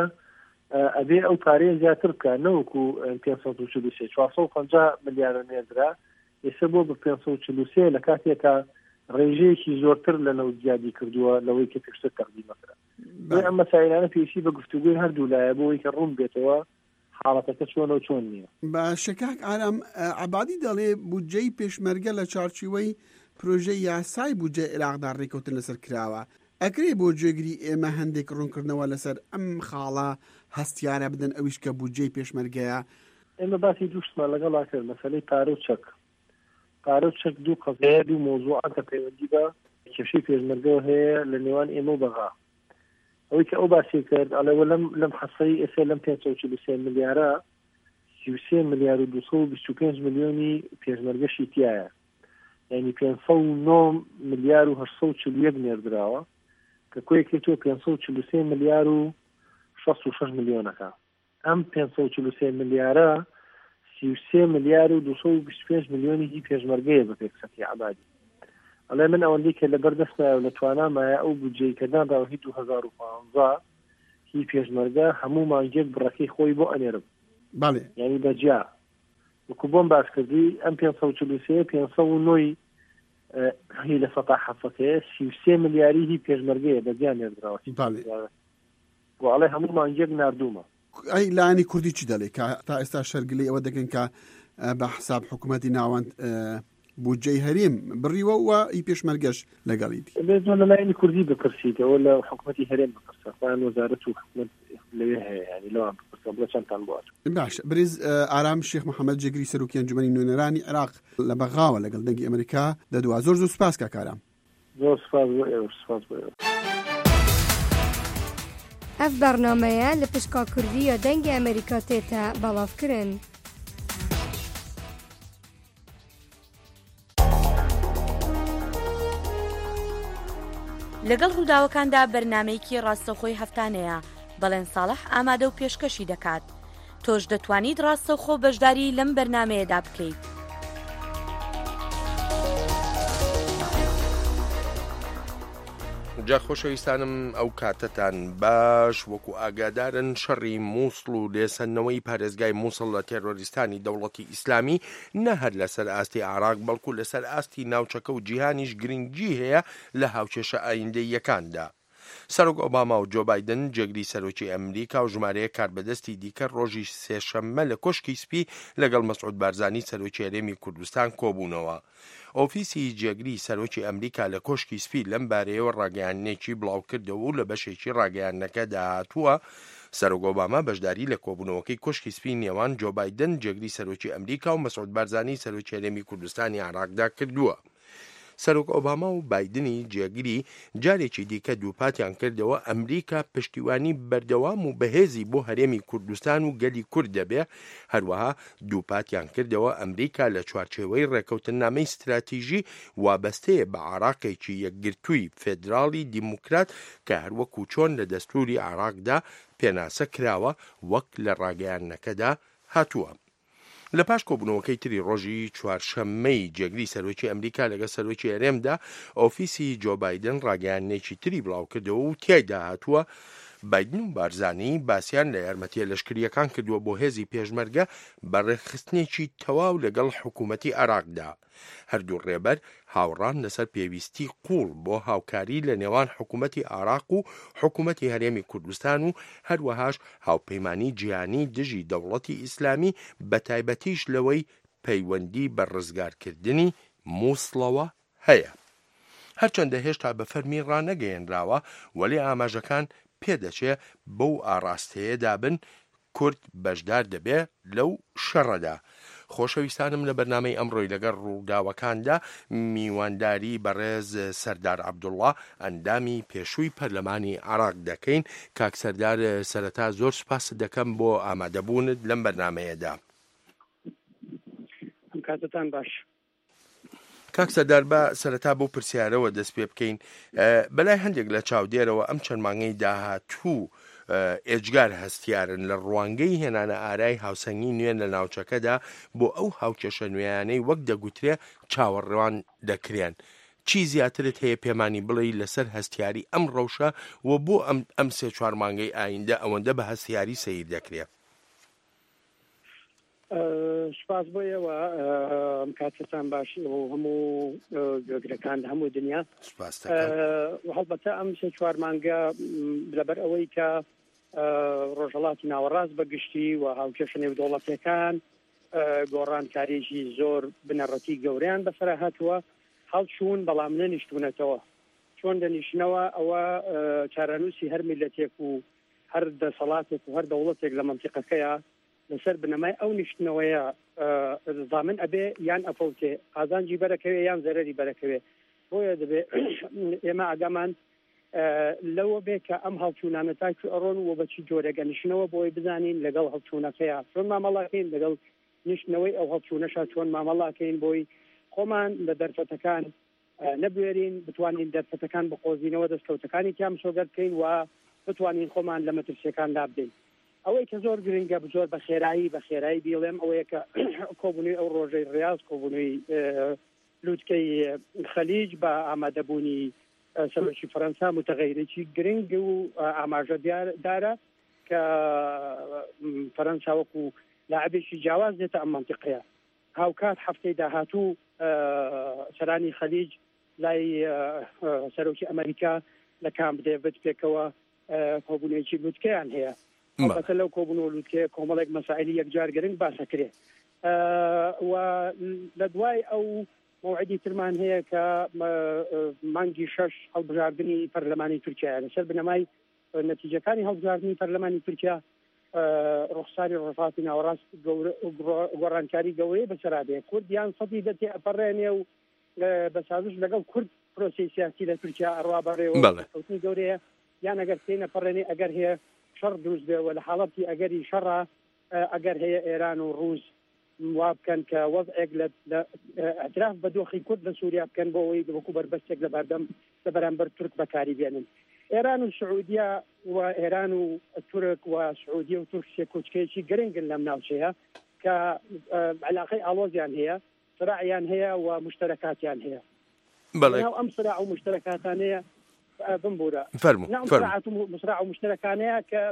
ئەبێ ئەو پارەیە زیاتر بکە نەوەکو پێنج سەد و چل و سێ چوار سەد و پەنجا ملیارە نێردرا ئێستا بۆ بە پێنج سەد و چل و سێ لە کاتێکە ڕێژەیەکی زۆرتر لە نەوت زیادی کردووە لەوەی کە پێشتر تەقدیمەکرا ئەم مەسائلانە پێویستی بە گفتوگوی هەردوو لایە بۆ ئەوەی کە ڕوون بێتەوە حاڵەتەکە چۆنە و چۆن نییە بە شکاک ئارام عەبادی دەڵێ بودجەی پێشمەرگە لە چارچوبەی پرۆژەی یاسای بودجە عێراقدا ڕێکەوتن لەسەر کراوە ئەکرێ بۆ جێگری ئێمە هەندێک ڕوونکردنەوە لەسەر ئەم خاڵە هەستیارە بدەن ئەویش کە بودجەی پێشمەرگەیە ئێمە باسی دووشتمان لەگەڵا کرد مەسەلەی پارە و چەک پارە و چەک دوو قەزەیە دوو مۆزوعاتە پەیوەندی بە کێشەی پێشمەرگەوە هەیە لە نێوان ئێمە و بەغا ئەوەی کە ئەو باسی کرد ئەڵێوە لەم لەم حەسەی ئێستا لەم پێنج سەد و چل و سێ ملیارە سی و سێ ملیار و دوو سەد و بیست و پێنج ملیۆنی پێشمەرگەشی تایە یعنی پێنج سەد و نۆ ملیار و هەشت سەد و چل و یەک نێردراوە کە کۆیەکی تۆ پێنج سەد و چل و سێ ملیار و شەست و شەش ملیۆنەکە ئەم پێنج سەد و چل و سێ ملیارە سی و سێ ملیار و دوو سەد و بیست و پێنج ملیۆنی هی پێشمەرگەیە بە پێکسەتی عەبادی ئەڵێ من ئەوەندەی کە لەبەردەستمایە و لە توانامایە ئەو بودجەی کە داداوە هی دوو هەزار و پانزە هی پێشمەرگە هەموو مانگێک بڕەکەی خۆی بۆ ئەنێرم باڵێ یعنی بەجیا وەکو بۆم باس کردی ئەم پێنج سەد و چل و سێ پێنج سەد و نۆ هی لە سەتا حەفەکەیە سی و سێ ملیاری هی پێشمەرگەیە بەجیا نێردراوە وڵێ هەموو مانگێک ناردوومە ئەی لایەنی کوردی چی دەڵێ کە تا ئێستا شەرگلی ئەوە دەکەن کە بە حساب حکوومەتی ناوەند بودجەی هەرێم بڕیوە و هی پێشمەرگەش لەگەڵی دی بێزۆ لە لایەنی کوردی بپرسیتەوە لە حکوومەتی هەرێم بپرسە خۆیان وەزارەت و حکوومەت لەوێ هەیە ینی لەوان بپرسە بڵێ چەندتان بۆات باش بریز ئارام شێخ محەممەد جێگری سەرۆکی ئەنجومەنی نوێنەرانی عێراق لە بەغاوە لەگەڵ دەنگی ئەمریکا دەدووە زۆر زۆر سوپاس کاکارام زۆر سوپاس بۆ ئێوە سوپاس بۆ ئێوە ئەف بەرنامەیە لە پشکا کوردیە دەنگی ئەمریکا تێتە بەڵاوکردن. لەگەڵ ڕووداوەکاندا بەرنامەیەکی ڕاستەوخۆی هەفتانەیە بەڵێن ساڵح ئامادە و پێشکەشی دەکات. تۆش دەتوانیت ڕاستەوخۆ بەشداری لەم بەرنامەیەدا بکەیت. جا خۆشەویستانم ئەو کاتتان باش وەکو ئاگادارن شەڕی مووسڵ و لێسەنەوەی پارێزگای مووسڵ لە تێرۆریستانی دەوڵەتی ئیسلامی نەهەر لەسەر ئاستی عێراق بەڵکو لەسەر ئاستی ناوچەکە و جیهانیش گرنگی هەیە لە هاوچێشە ئایندەییەکاندا. سەرۆک ئۆباما و جۆ بایدن جێگری سەرۆکی ئەمریکا و ژمارەیە کاربەدەستی دیکە ڕۆژی سێشەممە لە کۆشکی سپی لەگەڵ مەسعود بارزانی سەرۆکی هەرێمی کوردستان کۆبوونەوە. ئۆفیسی جێگری سەرۆکی ئەمریکا لە کۆشکی سپی لەم بارەیەوە ڕاگەیانێکی بڵاو کردەوە و لە بەشێکی ڕاگەیانەکە داهاتووە سەرۆک ئۆباما بەشداری لە کۆبوونەوەکەی کۆشکی سپی نێوان جۆ بایدن جێگری سەرۆکی ئەمریکا و مەسعود بارزانی سەرۆکی هەرێمی کوردستانی عێراقدا کردووە. سەرۆک ئۆباما و بایدنی جێگیری جارێکی دیکە دووپاتیان کردەوە ئەمریکا پشتیوانی بەردەوام و بەهێزی بۆ هەرێمی کوردستان و گەلی کورد دەبێ. هەروەها دووپاتیان کردەوە ئەمریکا لە چوارچێوەی ڕێکەوتنامەی استراتیژی وابەستەیە بە عێراقێکی یەکگرتووی فێدراڵی دیموکرات کە هەروەکو چۆن لە دەستوری عێراقدا پێناسە کراوە وەک لە ڕاگەیانەکەدا هاتووە. لە پاش کۆبوونەوەکەی تری ڕۆژی چوارشەممەی جێگری سەرۆکی ئەمریکا لەگە سەرۆکی هەرێمدا ئۆفیسی جۆ بایدن ڕاگەیانێکی تری بڵاو کردەوە و تیایدا هاتووە بایدن و بارزانی باسییان لە یارمەتیە لەشکریەکان کردووە بۆ هێزی پێشمەرگە بەڕێخستنێکی تەواو لەگەڵ حکوومەتی عێراقدا. هەردوو ڕێبەر هاوڕان لەسەر پێویستی قوڵ بۆ هاوکاری لە نێوان حکوومەتی عێراق و حکوومەتی هەرێمی کوردستان و هەروەهاش هاوپەیمانی جیهانی دژی دەوڵەتی ئیسلامی بە تایبەتیش لەوەی پەیوەندی بە ڕزگارکردنی مووسڵەوە هەیە. هەرچەندە هێشتا بە فەرمی ڕانەگەیەنراوە وەلی ئاماژەکان پێدەچێ بەو ئاڕاستەیەدا بن کورد بەشدار دەبێ لەو شەڕەدا. خۆشەویستانم لە بەرنامەی ئەمڕۆی لەگەڵ ڕووداوەکاندا میوانداری بەڕێز سەردار عەبدوڵڵا ئەندامی پێشووی پەرلەمانی عێراق دەکەین. کاک سەردار سەرەتا زۆر سوپاس دەکەم بۆ ئامادەبوونت لەم بەرنامەیەدا. کاتتان باش. کاک سەردار بە سەرەتا بۆ پرسیارەوە دەست پێ بکەین. بەلای هەندێک لە چاودێرەوە ئەم چەند مانگەی داهاتوو ئێجگار هەستیارن لە ڕوانگەی هێنانە ئارای هاوسەنگی نوێن لە ناوچەکەدا بۆ ئەو هاوکێشە نوێیانەی وەک دەگوترێ چاوەڕێوان دەکرێن. چی زیاترت هەیە پێمانی بڵێ لەسەر هەستیاری ئەم ڕەوشە و بۆ ئەم سێ چوار مانگەی ئایندە ئەوەندە بە هەستیاری سەیر دەکرێت؟ سپاس بۆیەوە کاتتان باش و هەموو گوێگرەکان هەموو دنیا. هەڵبەتە ئەم سێ چوار مانگە لەبەر ئەوەی کە ڕۆژهەڵاتی ناوەڕاست بەگشتی و هاوکێشە نێودەوڵەتیەکان گۆڕانکاریی زۆر بنەڕەتی گەوریان بەسەر هاتووە هەڵچوون بەڵام نەنیشتونەتەوە. چۆن دەنیشتنەوە ئەوە چارەنووسی هەر میلەتێک و هەر دەسەڵاتێک و هەر دەوڵەتێک لە مەنتیقەکەیە لەسەر بنەمای ئەو نیشتنەوەیە زامن ئەبێ یان ئەفەوتێ قازانجی بەرەکەوێ یان زەرەری بەرەکەوێ. بۆیە دەبێ ئێمە ئاگامان لەوە بێ کە ئەم هەڵچوونانە تاکی ئەڕۆن و بەچی جۆرەگە نیشتنەوە بۆی بزانین لەگەڵ هەڵچوونەکەیە چۆن مامەڵاکەین لەگەڵ نیشتنەوەی ئەو هەڵچوونەشە چۆن مامەڵاکەین بۆی خۆمان لە دەرفەتەکان نەبوێرین بتوانین دەرفەتەکان بقۆزینەوە دەستکەوتەکانی تیام سۆگەر بکەین و بتوانین خۆمان لە مەترسیەکان دابدەین. ئەوەی کە زۆر گرنگە زۆر بە خێرایی بە خێرایی بیڵێم ئەوەیە کە کۆبوونەوەی ئەو ڕۆژەی ڕاز کۆبوونەوەی لووتکەی خەلیج بە ئامادەبوونی سەرۆکی فەرەنسا متغەیرێکی گرنگ و ئاماژە دارە کە فەرەنسا وەکو لاعبێکی جیاواز دێتە ئەم مەنتیقەیە. هاوکات هەفتەی داهاتوو سەرانی خەلیج لای سەرۆکی ئەمریکا لە کامپ دێڤید پێکەوە کۆبوونەوەیکی لووتکەیان هەیە. البته لەو کۆبوونەوە لووتکەیە کۆمەڵێک مەسائلی یەکجار گرنگ باسەکرێ و لە دوای ئەو موعدی ترمان هەیە کە مانگی شەش هەڵبژاردننی پەرلەمانی تورکیا لەسەر بنەمای نەتیجەکانی هەڵبژاردننی پەرلەمانی تورکیا ڕوخساری ڕۆژهەڵاتی ناوەڕاست گۆڕانکاری گەورەی بەسەرادێ کوردیان سەدی دەتێ ئەپەڕێنێ و بە سازش لەگەڵ کورد پرۆسی سیاسی لە تورکیا ئەڕوا بەڕێوە کەوتنی گەورەیە یان ئەگەر پێی نەپەڕێنێ ئەگەر هەیە شەڕ دروست بێەوە لە حاڵەتی ئەگەری شەڕە ئەگەر هەیە ئێران و ڕووس وا بکەن کە وەزعێک لە ئەتراف بە دۆخی کورد لە سووریا بکەن بۆ ئەوەی وەکو بەربەستێک لە بەردەم لە بەرامبەر تورک بەکاری بێنن. ئێران و سعودیا و ئێران و تورک و سعودیە و تورکسیە کۆچکەیەکی گرنگن لەم ناوچەیە کە علاقەی ئاڵۆزیان هەیە سراعیان هەیە و مشتەرەکاتیان هەیە. ئەم سراع و مشتەرەکاتانەیە بمبورە مسرع و مشتەرەکانەیە کە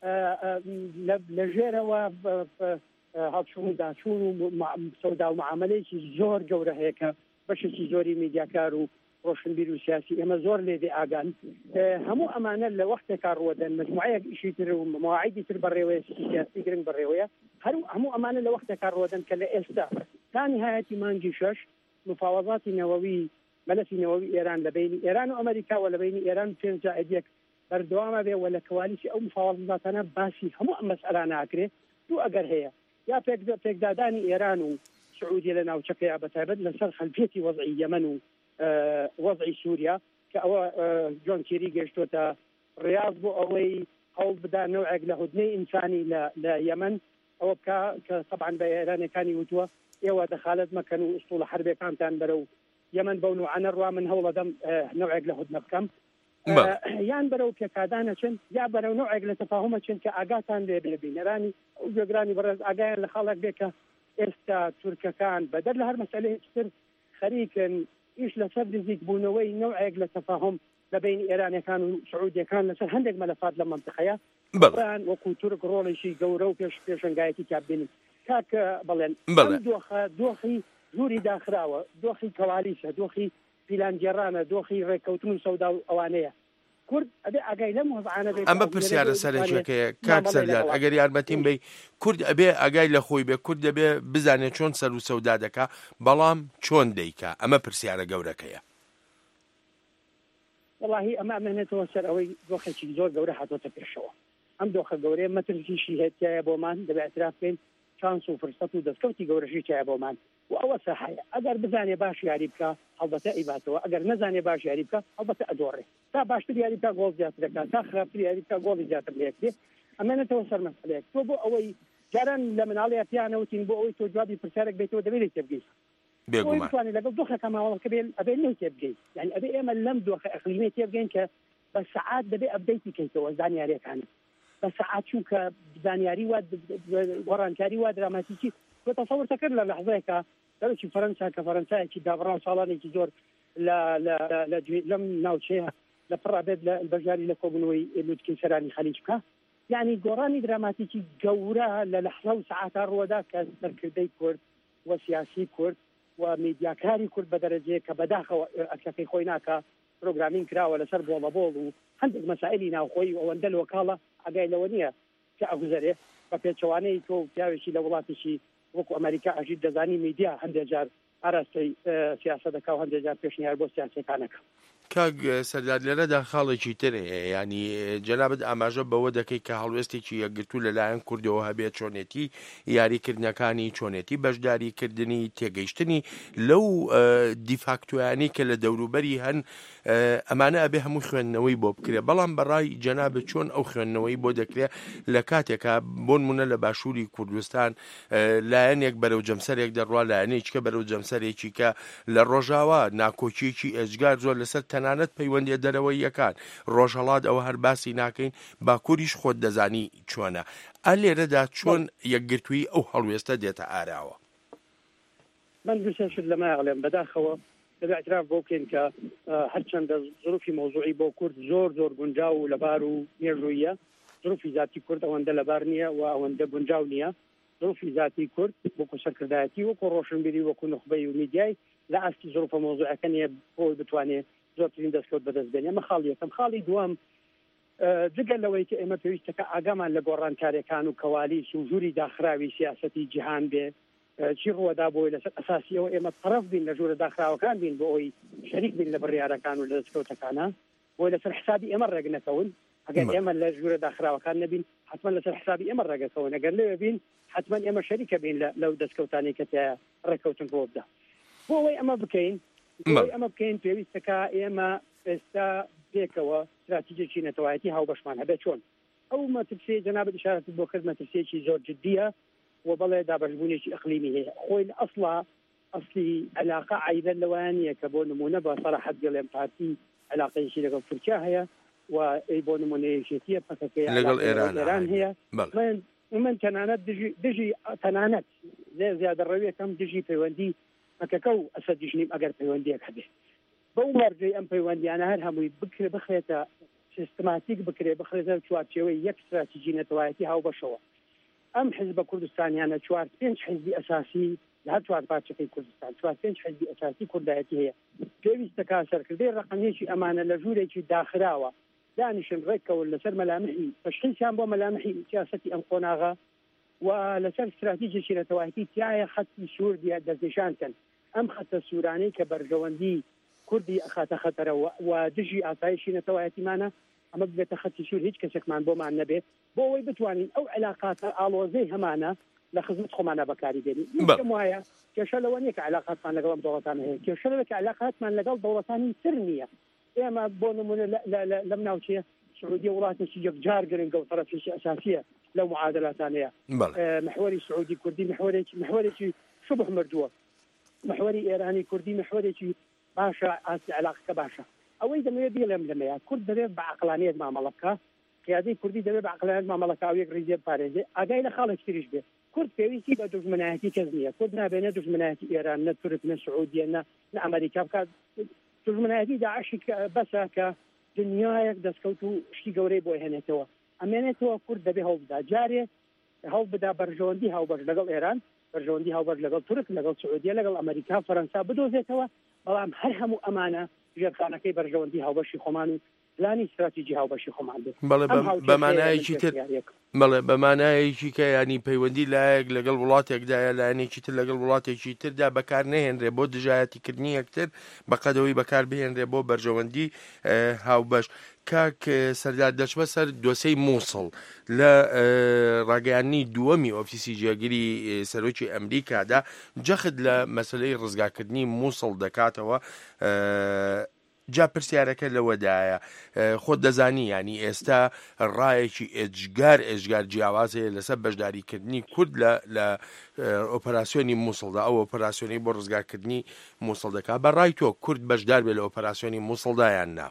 لە ژێرەوە هەڵچوون داچوون و سەودا و معاملەیەکی زۆر گەورە هەیە کە بەشێکی زۆری میدیاکار و ڕۆشنبیر و سیاسی ئێمە زۆر لێدێ ئاگان هەموو ئەمانە لە وەختێکا ڕوەدەن مجموعەیەک ئیشی تر و مواعیدی تر بەڕێوەیە سیاسی گرنگ بەڕێوەیە هەر هەموو ئەمانە لە وەختێکا ڕوەدەن کە لە ئێستا تا نهایەتی مانگی شەش مفاوضاتی نەوەوی مەلەفی نەوەوی ئێران لە بینی ئێران و ئەمریکا و لە بینی ئێران و پێنج جائدیەک بەردەوامە بێ و لە کەوالیسی ئەو مفاوضاتانە باسی هەموو ئەم مەسئلە ناکرێت دوو ئەگەر هەیە یا پێکدادانی ئێران و سعودی لە ناوچەکەیە بەتایبەت لەسەر خەلفێتی وەضعی یەمەن و وەضعی سووریا کە ئەوە جۆن کێری گەشتۆتە ڕاز بۆ ئەوەی هەوڵ بدا نەوعێک لە هودنەی ئینسانی لە یەمەن ئەوە بکە کە طبعا بە ئێرانەکانی وتووە ئێوە دەخالت مەکەن و ئوستوڵە حربەکانتان بەرە و یەمەن بەو نوعانە ڕوا من هەوڵ دەدەم نەوعێک لە هودنە بکەم یان بەرەو پێکادانە چن یا بەرەو نوعێک لە تەفاهمە چن کە ئاگاتان لێ بێ بینەرانی ئەو جێگرانی بەڕێز ئاگایان لە خاڵێک بێ کە ئێستا تورکەکان بەدەر لە هەر مەسئلەیەکی تر خەریکن ئیش لەسەر نزیک بوونەوەی نوعێک لە تەفاهم لە بین ئێرانەکان و سعودیەکان لەسەر هەندێک مەلەفات لە مەنتیقەیە بەڵێن وەکو تورک ڕۆڵێکی گەورە و پێش پێشنگایەتی کابینی کاکە بڵێن ئەم دۆخە دۆخی زوری داخراوە دۆخی کەوالیسە دۆخی پیلانجێرانە دۆخی ڕێککەوتن و سەودا و ئەوانەیە کورد ئەبێ ئاگای لەم وەزعانە بێت ئەمە پرسیارە سەرەکیەکەیە کات سەردار ئەگەر یارمەتیم بی کورد ئەبێ ئاگای لە خۆی بێ کورد دەبێ بزانێت چۆن سەر و سەودا دەکا بەڵام چۆن دەیکا ئەمە پرسیارە گەورەکەیە وڵاهی ئەمە ئەمێنێتەوە سەر ئەوەی دۆخێکی زۆر گەورە هاتۆتە پێشەوە ئەم دۆخە گەورەیە مەترسیشی هێتایە بۆمان دەبێت اعتراف بکەین شانس و فرسەت و دەستکەوتی گەورەشی تایە بۆمان و ئەوە سەحایە ئەگەر بزانێ باش یاری بکە هەڵبەتە ئیباتەوە ئەگەر نەزانێ باش یاری بکە هەڵبەتە ئەدۆڕێ تا باشتر یاری بکە گۆڵ زیاتر دەکات تا خراپتر یاری بکە گۆڵی زیاتر لێکرێ ئەمێنێتەوە سەر مەسئلەیەک تۆ بۆ ئەوەی جاران لە مناڵەیە پیانەوتین بۆ ئەوەی تۆ جوابی پرسیارێک بێتەوە دەبێت تێبگەیت بێگومان لەگەڵ دۆخەکە ماوەڵەکە بێن ئەبێ نەی تێبگەیت یعنی ئەبێ ئێمە لەم دۆخە ئەقلیمی تێبگەین کە بە سەعات دەبێ ئەبدەیتی کەیتەوە زانیاریەکانی بە سەعات چووکە زانیاری وا گۆڕانکاری وا دراماتیکی بۆ تەسەوڕ تەکرد لە لەحظەیەکە دەرەکی فەرەنسا کە فەرەنسایەکی دابڕا ساڵانێکی زۆر لەم ناوچەیە لە پڕابێت لە بەژاری لە کۆبوونەوەی لوتکین سەرانی خەلیج بکە یعنی گۆڕانی دراماتیکی گەورە لە لەحظە و سەعاتا ڕوەدا کە سەرکردەی کورد و سیاسی کورد و میدیاکاری کورد بە دەرەجەیە کە بەداخەوە ئەکەکەی خۆی ناکە پرۆگرامین کراوە لەسەر بۆڵە بۆڵ و هەندێک مەسائلی ناوخۆی ئەوەندە لۆکاڵە ئاگای لەوە نییە کە ئەگوزەرێ بە پێچەوانەی تۆ پیاوێکی لە وڵاتێکی وەکو ئەمریکا ئەژید دەزانی میدیا هەندێک جار ئاراستەی سیاسە دەکا و هەندێک جار پێشنیار بۆ سیاسەکانەکە کاک سەردار لێرەدا خاڵێکی تر هەیە ینی جەنابەت ئاماژە بەوە دەکەی کە هەڵوێستێکی یەکگرتوو لەلایەن کوردەوە هەبێت چۆنێتی یاریکردنەکانی چۆنێتی بەشداریکردنی تێگەیشتنی لەو دیفاکتویانی کە لە دەوروبەری هەن ئەمانە ئەبێ هەموو خوێندنەوەی بۆ بکرێ بەڵام بەڕای جەنابەت چۆن ئەو خوێندنەوەی بۆ دەکرێت لە کاتێکە بۆ نمونە لە باشووری کوردستان لایەنێک بەرەو جەمسەرێک دەڕوا لایەنێککە بەرەو جەمسەرێکی کە لە ڕۆژاوا ناکۆکیێکی ئێجگار زۆر لەسەر تەنانەت پەیوەندی دەرەوەی یەکان ڕۆژهەڵات ئەوە هەر باسی ناکەین باکووریش خۆت دەزانی چۆنە ئە لێرەدا چۆن یەکگرتووی ئەو هەڵوێستە دێتە ئاراوە من دووسێشت لەمایەڵێم بەداخەوە دەبێت اعتراف بۆ بکەین کە هەرچەندە ظروفی مۆزوعی بۆ کورد زۆر زۆر گونجاو و لەبار و مێژوویە ظروفی ذاتی کورد ئەوەندە لەبار نییە و ئەوەندە گونجاو نییە ظروفی ذاتی کورد وەکو سەرکردایەتی وەکو ڕۆشنبیری وەکو نخبەی و میدیای لە ئاستی ظروفە مۆزوعەکە نییە بۆی بتوانێت زۆرترین دەستکەوت بەدەستبێنێ ئەمە خاڵ یەکەم خاڵی دووەم جگەل لەوەی کە ئێمە پێویستەکە ئاگامان لە گۆڕانکاریەکان و کەوالیس و ژووری داخراوی سیاسەتی جیهان بێ چی ڕوەدا بۆی لەسەر ئەساسیەوە ئێمە پڕەف بین لە ژوورە داخراوەکان بین بۆ ئەوی شەریک بین لە بڕیارەکان و لە دەستکەوتەکانە بۆی لەسەر حسابی ئێمە ڕێگ نەکەون ئەگەر ئێمە لە ژوورە داخراوەکان نەبین حتما لەسەر حسابی ئێمە ڕێگەکەون ئەگەر لەوێ بین حتما ئێمە شەریکە بین لەو دەستکەوتانی کە تیا ڕێککەوتن بۆ بدا بۆ ئەوەی ئەمە بکەین بۆی ئەمە بکەین پێویستەکە ئێمە ئێستا پێکەوە استراتیجێکی نەتەوایەتی هاوبەشمان هەبێت چۆن ئەو مەترسێ جەنابەت ئشارەت بۆ کرد مەترسێکی زۆر جددیە و بەڵێ دابەشبوونێکی ئەقلیمی هەیە خۆی لە ئەسڵا ئەسلی علاقە عیدە لەوانەیە کە بۆ نمونە بە سەراحەت گەڵێم پارتی علاقەیەکی لەگەڵ تورکیا هەیە و ئەی بۆ نمونەیەکێتیە پەکەکەی لەگەڵ ئێران هەیە من تەنانەت دژی تەنانەت زیادە ڕەویەکەم دژی پەیوەندی ئەکەکە و ئەسە دیژنیم ئەگەر پەیوەندیەک هەبێ بەو مەرجەی ئەم پەیوەندیانە هەر هەمووی بکرێ بخرێتە سیستماتیک بکرێ بخرێتە چوارچێوەی یەک استراتیژی نەتەوایەتی هاوبەشەوە ئەم حیزبە کوردستانیانە چوار پێنج حیزبی ئەساسی لە هەر چوار پارچەکەی کوردستان چوار پێنج حزبی ئەساسی کوردایەتی هەیە پێویستە کا سەرکردەی ڕقمێکی ئەمانە لە ژوورێکی داخراوە دانیشن ڕێکەوە لەسەر مەلامحی تەشخیصیان بۆ مەلامحی سیاسەتی ئەم قۆناغا و لەسەر استراتیژیی نەتەوایەتی تایە خەتی سوور دیار دەستنیشانکەن ئەم خەتە سوورانەی کە بەرژەوەندی کوردی ئەخاتە خەتەرەوە و دژی ئاسایشی نەتەوایەتیمانە ئەمە بێتە خەتی سوور هیچ کەسێکمان بۆمان نەبێت بۆ ئەوەی بتوانین ئەو علاقاتە ئاڵۆزەی هەمانە لە خزمەت خۆمانە بەکاری دێنین یەکەم وایە کێشە لەوە نییە کە علاقاتمان لەگەڵ علاقاتمان هەیە کێشە لەوە کە علاقاتمان لەگەڵ دەوڵەتانی تر نییە ئێمە بۆ نمونە لەم ناوچەیە سعودی وڵاتێکی یەکجار گرنگە و تەرەفێکی ئەساسیە لەو معادلاتانەیە محوەری سعودی کوردی محوەرێکی محوەرێکی شبه مردووە محوەری ئێرانی کوردی محوەرێکی باشە ئاسی علاقەکە باشە ئەوەی دەمەوێت بێڵێم لەمەیە کورد دەبێت بە عەقلانیەت مامەڵە بکە قیادەی کوردی دەبێت بە عەقلانیەت مامەڵە بکە ئەوەیەک ڕیزێ بپارێزێ ئاگای لە خاڵێک تریش بێت کورد پێویستی بە دوژمنایەتی کەس نییە کورد نابێنێ دوژمنایەتی ئێران نە تورک نە سعودیە نە نە ئەمریکا بکات دوژمنایەتی داعشی بەسە کە دنیایەک دەستکەوت و شتی گەورەی بۆ هێنێتەوە ئەمێنێتەوە کورد دەبێ هەڵبدا جارێ هەڵ بدا بەرژەوەندی هاوبەش لەگەڵ ئێران بەرژەوەندی هاوبەش لەگەڵ تورک لەگەڵ سعودیە لەگەڵ ئەمریکا فەرەنسا بدۆزێتەوە بەڵام هەر هەموو ئەمانە ژێرخانەکەی بەرژەوەندی هاوبەشی خۆمان و پلانی استراتیژی هاوبەشی خۆمان بێت بە مانایەکی تر بەڵێ بە مانایەکی کە ینی پەیوەندی لایەک لەگەڵ وڵاتێکدایە لایەنێکی تر لەگەڵ وڵاتێکی تردا بەکار نەهێنرێ بۆ دژایەتیکردنی یەکتر بەقەدەوەی بەکار بهێنرێ بۆ بەرژەوەندی هاوبەش کاک سەردار دەچمە سەر دۆسەی مووسڵ لە ڕاگەیاندنی دووەمی ئۆفیسی جێگیری سەرۆکی ئەمریکادا جەخت لە مەسلەی ڕزگاکردنی مووسڵ دەکاتەوە جا پرسیارەکە لەوەدایە خۆت دەزانی ینی ئێستا ڕایەکی ئێجگار ئێژگار جیاوازەیە لەسەر بەشداریکردنی کورد لە ئۆپەراسیۆنی مووسڵدا ئەو ئۆپەراسیۆنی بۆ ڕزگاکردنی مووسڵ دەکات بە ڕای تۆ کورد بەشدار بێت لە ئۆپەراسیۆنی مووسڵدایان نا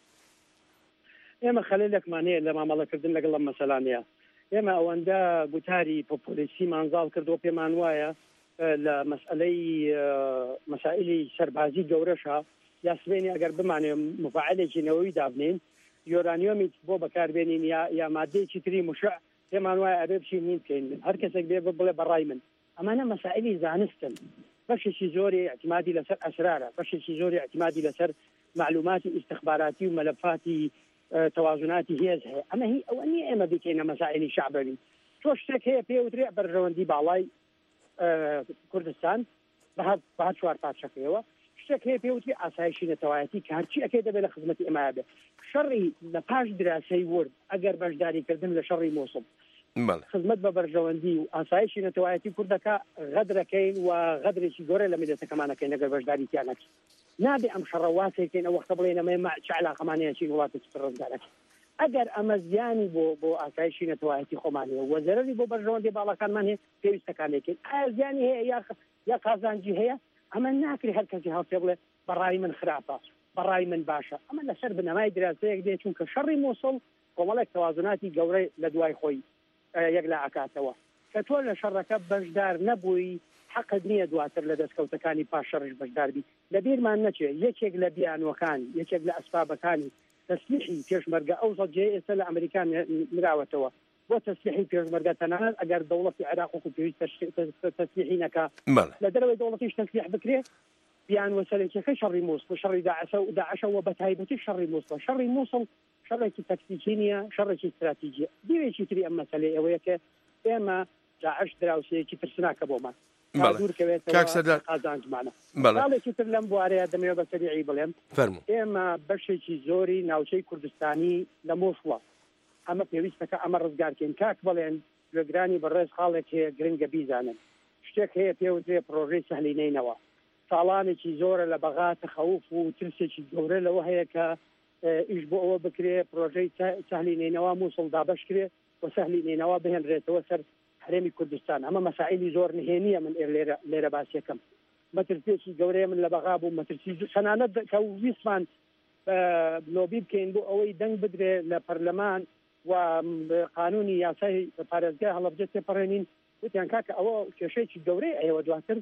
ئێمە خەلێلێکمانەیە لە مامەڵەکردن لەگەڵ ئەم مەسەلانەیە ئێمە ئەوەندە گوتاری پۆپۆلیسی مانزاڵ کردو پێمان وایە لە مەسئلەی مەسائلی سەربازی گەورەشە یا سبێنی ئەگەر بمانێ مفاعلێکی نەوەوی دابنین یۆرانیۆمی بۆ بەکاربێنین یا یا مادەیەکی تری مشع پێمان وایە ئەبێ بچین نین بکەین هەر کەسێک بێ بڵێ بەڕای من ئەمانە مەسائلی زانستن بەشێکی زۆری اعتمادی لەسەر ئەسرارە بەشێکی زۆری اعتمادی لەسەر معلوماتی استخباراتی و مەلەفاتی توازناتی هێز هەیە ئەمە هی ئەوە نیە ئێمە بکەینە مەسائلی شعبەوی تۆ شتێک هەیە پێوترێ بەرژەوەندی باڵای کوردستان بە چوار پارچەکەیەوە شتێک هەیە پێوتری ئاسایشی نەتەوایەتی کە هەرچی ئەکەی دەبێت لە خزمەتی ئێمە بێت شەڕی لە پاش دراسی ورد ئەگەر بەشداریکردن لە شەڕی مووسڵ خزمەت بە بەرژەوەندی و ئاسایشی نەتەوایەتی کوردەکە غەدرەکەین و غەدرێکی گەورە لە میلەتەکەمانەکەین ئەگەر بەشداریتیان نەکەین نابێ ئەم شەڕە واسێکەین ئەو وەختە بڵێن ئەمە چ عەلاقەمانەیە چین وڵاتێکی ڕزگارەکە ئەگەر ئەمە زیانی بۆ بۆ ئاسایشی نەتەوایەتی خۆمانەیە و زەرەری بۆ بەرژەوەندی باڵەکانمان هەیە پێویستەکانێکین ئایا زیانی هەیە یا قازانجی هەیە ئەمە ناکری هەر کەسی هەڵپێ بڵێ بەڕای من خراپە بەڕای من باشە ئەمە لەسەر بنەمای دراسەیەک دێت چونکە شەڕی مووسڵ کۆمەڵێک توازناتی گەورەی لە دوای خۆی یەک لا ئاکاتەوە کە تۆ لە شەڕەکە بەشدار نەبووی حەقت نییە دواتر لە دەستکەوتەکانی پاشەڕش بەشداربی لە بیرمان نەچێ یەکێک لە بیانوەکان یەکێک لە ئەسبابەکانی تەسلیحی پێشمەرگە ئەو سەدجێ ئێستا لە ئەمریکان مراوەتەوە بۆ تەسلیحی پێشمەرگە تەنانەت ئەگەر دەوڵەتی عێراق و پێویست تەسلیحی نەکا لە دەرەوەی دەوڵەتیش تەسلیح بکرێت بیان وەسەرێکەکەی شەڕی مووسڵ شەڕی داعشەوە بە تایبەتی شەڕی مووسڵ شەڕی مووسڵ شەڕێکی تەکتیکی نییە شەڕێکی استراتیژیە دیوێکی تری ئەم مەسەلەی ئەوەیە کە ئێمە داعش دراوسەیەکی ترسناکە بۆمان دوورکەوێتەوەقازانجمانە تر لەم بوارەیە دەمەوێت بە سەریعی بڵێم ئێمە بەشێکی زۆری ناوچەی کوردستانی لە مووسڵە ئەمە پێویستەکە ئەمە ڕزگارکەین کاک بڵێن گوێگرانی بەڕێز خاڵێک هەیە گرنگە بیزانن شتێک هەیە پێوترێ پرۆژەی سەهلینەینەوە ساڵانێکی زۆرە لە بەغاتە خەوف و ترسێکی گەورە لەوە هەیە کە ئیش بۆ ئەوە بکرێ پرۆژەی سەهلینەینەوە مووسڵ دابەشکرێ و سەهلینەینەوە بهێنرێتەوە سەر هەرێمی کوردستان ئەمە مەسائلی زۆر نهێنیە من لێرە لێرە باسیەکەم مەترسێکی گەورەیە من لە بەغا بوو مەترسی سەنانەت کە ویسمان لۆبی بکەین بۆ ئەوەی دەنگ بدرێ لە پەرلەمان و قانونی یاسای پارێزگای هەڵەبجە تێپەڕێنین وتیان کاکە ئەوە کێشەیەکی گەورەی ئەوە دواتر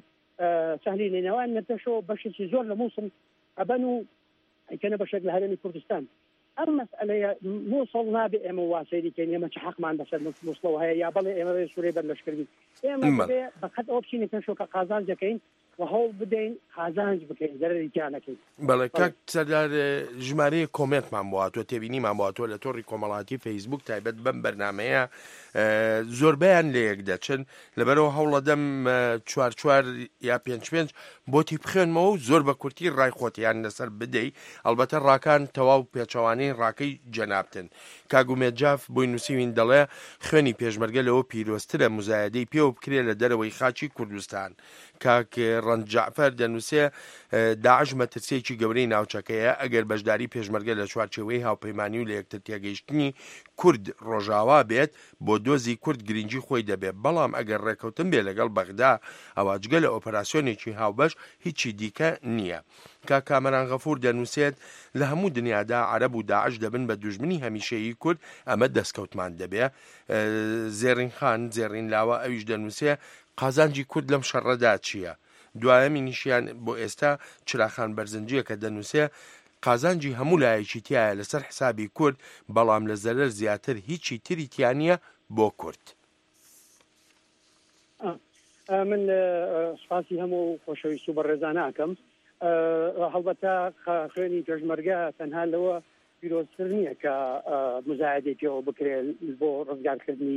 سەهلینەینەوە نەتەشەوە بەشێکی زۆر لە مووسڵ ئەبەن و ئەیکەنە بەشێک لە هەرێمی کوردستان هەر مەسئلەیە مووسڵ نابێ ئێمە واسەیریکەین ئێمە چ حەقمان بەسەر مووسڵەوە هەیە یا بەڵێ ئێمە سوورێ بەرلەشکردین ئێمە بێ بەقەت ئەو بچینە پێشۆکە قازانج دەکەین و هەوڵ بدەین قازانج بکەین زەرەری گیانەکەین. بەڵێ کاک سەردار ژمارەیە کۆمنتمان بواتوە تێبینیمان بواتوە لە تۆڕی کۆمەڵاتی فەیسبوک تایبەت بەم بەرنمەیە زۆربیان لە یەک دەچن لەبەرەوە هەوڵە دەم چوار چوار یا پێنج پێنج بۆتی بخێنمەوە و زۆر بە کورتی ڕای خۆتیان لەسەر بدەی ئەلبەتە ڕاکان تەواو پێچەوانەی ڕاکەی جەنابتن. کاگومێت جاف بۆی نووسیوین دەڵێ خوێنی پێشمەرگە لەوە پیرۆسترە مزایدەی پێوە بکرێ لە دەرەوەی خاچی کوردستان. کاک ڕەنج جعفەر دەنووسێ داعش مەترسێکی گەورەی ناوچەکەیە ئەگەر بەشداری پێشمەرگە لە چوارچێوەی هاوپەیمانی و لە یەکتر تێگەیشتنی کورد ڕۆژاوا بێت بۆ دۆزی کورد گرنگی خۆی دەبێت بەڵام ئەگەر ڕێکەوتن بێ لەگەڵ بەغدا ئەوە جگە لە ئۆپەراسیۆنێکی هاوبەش هیچی دیکە نییە. کا کامەران غەفور دەنووسێت لە هەموو دنیادا عەرەب و داعش دەبن بە دوژمنی هەمیشەیی کورد ئەمە دەستکەوتمان دەبێ. زێڕین خان زێڕین لاوە ئەویش دەنووسێ قازانجی کورد لەم شەڕەدا چییە؟ دوایەمی نیشیان بۆ ئێستا چراخان بەرزنجیە کە دەنووسێ قازانجی هەموو لایەکی تایە لەسەر حسابی کورد بەڵام لە زەرەر زیاتر هیچی تری تیانە بۆ کورد. من سپاسی هەموو خۆشەویست و بەڕێزانە ئەکەم. هەڵبەتە خوێنی پێشمەرگە تەنها لەوە پیرۆزتر نییە کە مزایدەی پێوە بکرێت بۆ ڕزگارکردنی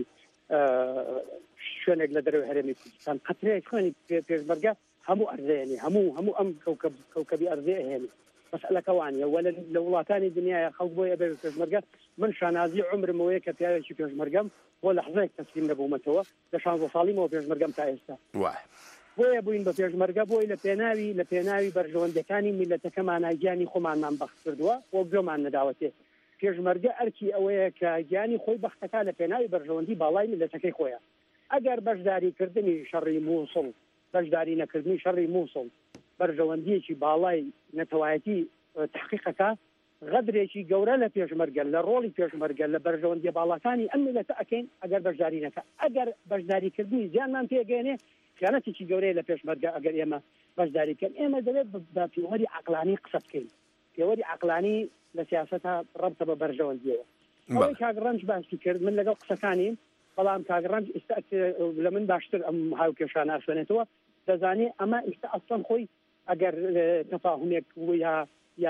شوێنێک لە دەرەوەی هەرێمی کوردستان. قەترەیەک خوێنی پێشمەرگە هەموو ئەرزێنی هەموو هەموو ئەم کەوکەبی ئەرزێ هێنی مەسئلەکەوانیە وە لە وڵاتانی دنیای خەڵک بۆیە بێ پێشمەرگە من شانازی عمرمەوەیە کە پیاوێکی پێشمەرگەم بۆ لەحظەیەک تەسلیم نەبوومەتەوە لە شانزە ساڵیمەوە پێشمەرگەم تا ئێستا بۆیە بووین بە پێشمەرگە بۆی لە پێناوی لە پێناوی بەرژەوەندەکانی میلەتەکەمان گیانی خۆمانمان بەخت کردووە بۆ گوێمان نەداوەتێ. پێشمەرگە ئەرکی ئەوەیە کە گیانی خۆی بەختەکە لە پێناوی بەرژەوەندی باڵای میلەتەکەی خۆیە. ئەگەر بەشداریکردنی شەڕی مووسڵ بەشداری نەکردنی شەڕی مووسڵ بەرژەوەندیەکی باڵای نەتەوایەتی تحقیقەکە غەدرێکی گەورە لە پێشمەرگە لە ڕۆڵی پێشمەرگە لە بەرژەوەندی باڵەکانی ئەم میلەتە ئەکەین ئەگەر بەشداری نەکە. ئەگەر بەشداریکردنی زیانمان پێگەێنێ خیانەتێکی گەورەیە لە پێشمەرگە ئەگەر ئێمە بەشداریکەن ئێمە دەبێت بە پێوەری عەقلانی قسە بکەین. پێوەری عەقلانی لە سیاسەتە ڕەبتە بە بەرژەوەندیەوە. ئەوەی کاگڕەنج باسی کرد من لەگەڵ قسەکانیم بەڵام کاگڕەنج ئێستا لە من باشتر ئەم هاوکێشانە ئەسوێنێتەوە دەزانێ ئەمە ئێستا ئەسڵەن خۆی ئەگەر تەفاهمێک یا یا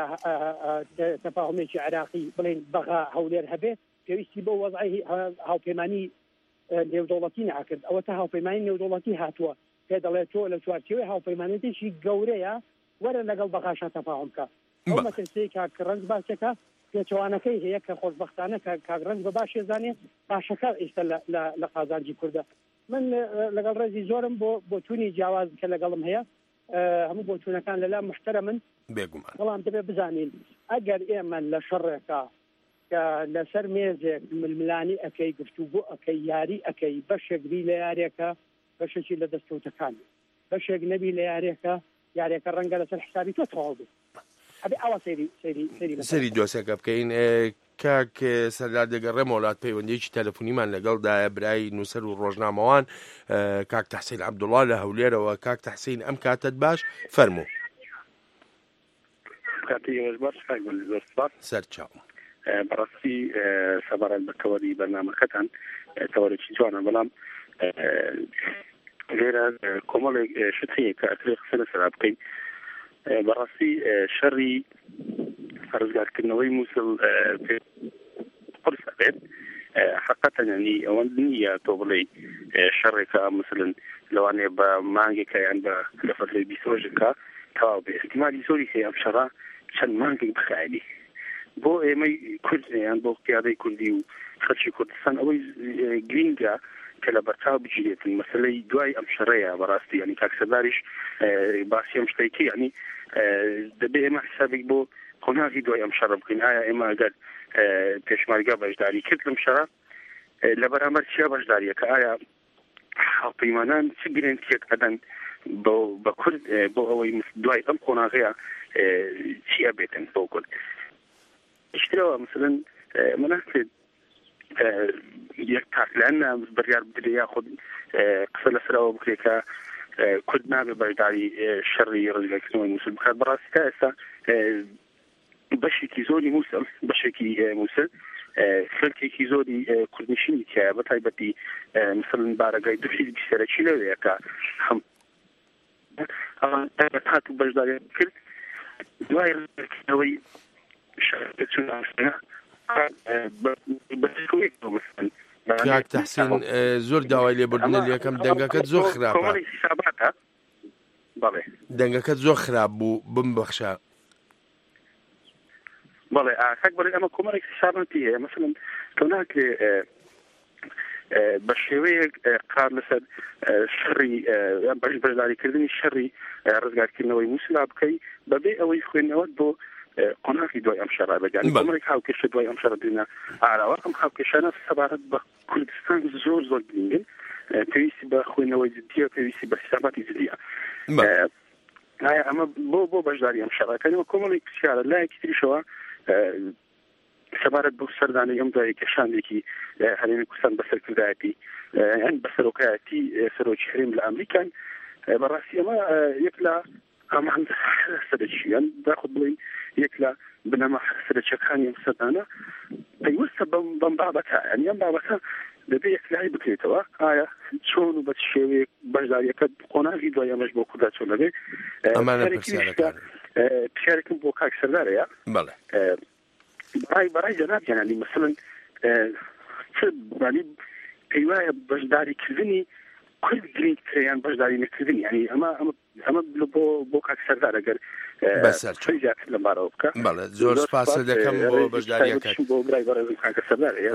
تەفاهمێکی عراقی بڵێن بەغا هەولێر هەبێ پێویستی بۆ وەزعی هاوپەیمانی نێودوڵەتی ناکرد ئەوە تا هاوپەیمانی نێودوڵەتی هاتووە پێ دەڵێت تۆ لە چوارچێوەی هاوپەیمانێتێکی گەورەیە وەرە لەگەڵ بەغاشە تەفاهم کە ئەو مەترسەی کاگڕەنج باسەکە پێچەوانەکەی هەیە کە خۆشبەختانە کە کاگڕەنج بە باش ێزانێ باشەکە ئێستا لە قازانجی کوردە. من لەگەڵ ڕێزی زۆرم بۆ بۆ توونی جیاواز کە لەگەڵم هەیە هەموو بۆ توونەکان لەلا محتەرە من بەڵام دەبێت بزانین ئەگەر ئێمە لە شەڕێکە کە لەسەر مێزێک ململانی ئەەکەی گفتوگۆ ئەەکەی یاری ئەەکەی بەشێکبی لە یارێکە بەشێکی لە دەستکەوتەکان بەشێک نەبی لە یارێکە یارێکە ڕەنگە لەسەر حسابی تۆ تەواو بوو. ئەبێ ئەوە سەیری سەیری سەیری سەری دۆسەکە بکەین. کاک سەردار دەگەڕێم وڵات پەیوەندیەکی تەلەفۆنیمان لەگەڵدایە برای نووسەر و ڕۆژنامەوان کاک تەحسین عەبدوڵڵا لە هەولێرەوە. کاک تەحسین ئەم کاتت باش فەرموو. سەرچاو بەڕاستی سەبارەت بە تەوەری بەرنامەکەتان تەوەرێکی جوانە بەڵام لێرە کۆمەڵێک شت هەیە کە ئەترێ قسە لەسەرا بکەین. بەڕاستی شەڕی ڕزگارکردنەوەی مووسڵ قرس ئەبێت حقەتەن ینی ئەوەن نییە تۆ بڵێ شەڕێکە مثلن لەوانەیە بە مانگێکە یان بە لە فەرلەی بیست ڕۆژێکە تەواو بێت. احتیمالی زۆری هەیە ئەم شەڕە چەند مانگێک بخایلی بۆ ئێمەی کورد یان بۆ پیادەی کوردی و خەڵکی کوردستان ئەوەی گرینگە کە لە بەرچاو بگیرێتن مەسەلەی دوای ئەم شەڕەیە بەڕاستی ینی کاکسەداریش باسی ئەم شتێکی ینی دەبێ ئێمە حسابێک بۆ قۆناغی دوای ئەم شەڕە بکەین. ئایا ئێمە ئەگەر پێشمەرگە بەشداری کرد لەم شەڕە لە بەرامبەر چیا بەشداریەکە ئایا هاوپەیمانان چ گرنگتێک ئەدەن بە کورد بۆ ئەوەی دوای ئەم قۆناغەیە چیا بێتن بۆ کورد. اشتراوە مثلن مناسب یەک تاکلان بڕیار بدرێ یاخود قسە لەسەرەوە بکرێت کە کورد نابێ بەشداری شەڕی ڕزگارکردنەوەی مووسڵ بکات. بەڕاستی تا ئێستا بەشێکی زۆری مووسڵ بەشێکی مووسڵ خەڵکێکی زۆری کوردنشینی تایە بە تایبەتی مثلن بارەگای دوشی سەرەکی لەوەیەکە هەم هات و بەشداری کرد دوای ڕێکردنەوەی چون کاک تەحسین زۆر داوای لێبوردنە لە یەکەم دەنگەکەت زۆر خراپە دەنگەکەت زۆر خراپ بوو بمبەخشە بەڵێ ئاخاک بەڵێ ئەمە کۆمەڵێکی حساباتی هەیە مثلن کەوناکرێ بە شێوەیەک قار لەسەر شەڕی بەش بەشداریکردنی شەڕی ڕزگارکردنەوەی مووسڵا بکەی بەبێ ئەوەی خوێندنەوەت بۆ قۆناغی دوای ئەم شەڕا بەگیان کۆمەڵێک هاوکێشە دوای ئەم شەڕ دێنە ئاراوە ئەم هاوکێشانە سەبارەت بە کوردستان زۆر زۆر گرنگن پێویستی بە خوێندنەوەی جددیە پێویستی بە حساباتی جددیە ئایا ئەمە بۆ بۆ بەشداری ئەم شەڕەکەنەوە کۆمەڵێک پرسیارە لایەکی تریشەوە سەبارەت بۆ سەردانەی ئەم دوای کێشانێکی هەرێمی کوردستان بەسەرکردایەتی هەند بەسەرۆکایەتی سەرۆکی هەرێم لە ئەمریکان بەڕاستی ئەمە یەک لە ئەمان سەرچیان داخود بڵین یەک لە بنەما سەرچەکانی ئەم سەردانە پەیوەستە بەم بابەتە ئەنی ئەم بابەتە دەبێت یەکلای بکرێتەوە ئایا چۆن و بە شێوەیەک بەشداریەکە قۆناغی دوای ئەمەش بۆ کووردا چۆن دەبێت پرسیارێکم بۆ کاک سەردارەیە بەڕای بەڕای جەنابیانی مەسەڵەن چ پێی وایە بەشداریکردنی کورد گرنگتریان بەشداری نەکردنی ینی ئەمە ئەمە بۆ بۆ کاک سەردار ئەگەر چۆی زیاتر لەمبارەوە بکە زۆر سپاس دەکەم بۆ بەشداریەکەت بۆ برای بەڕێزم کاک سەردارەیە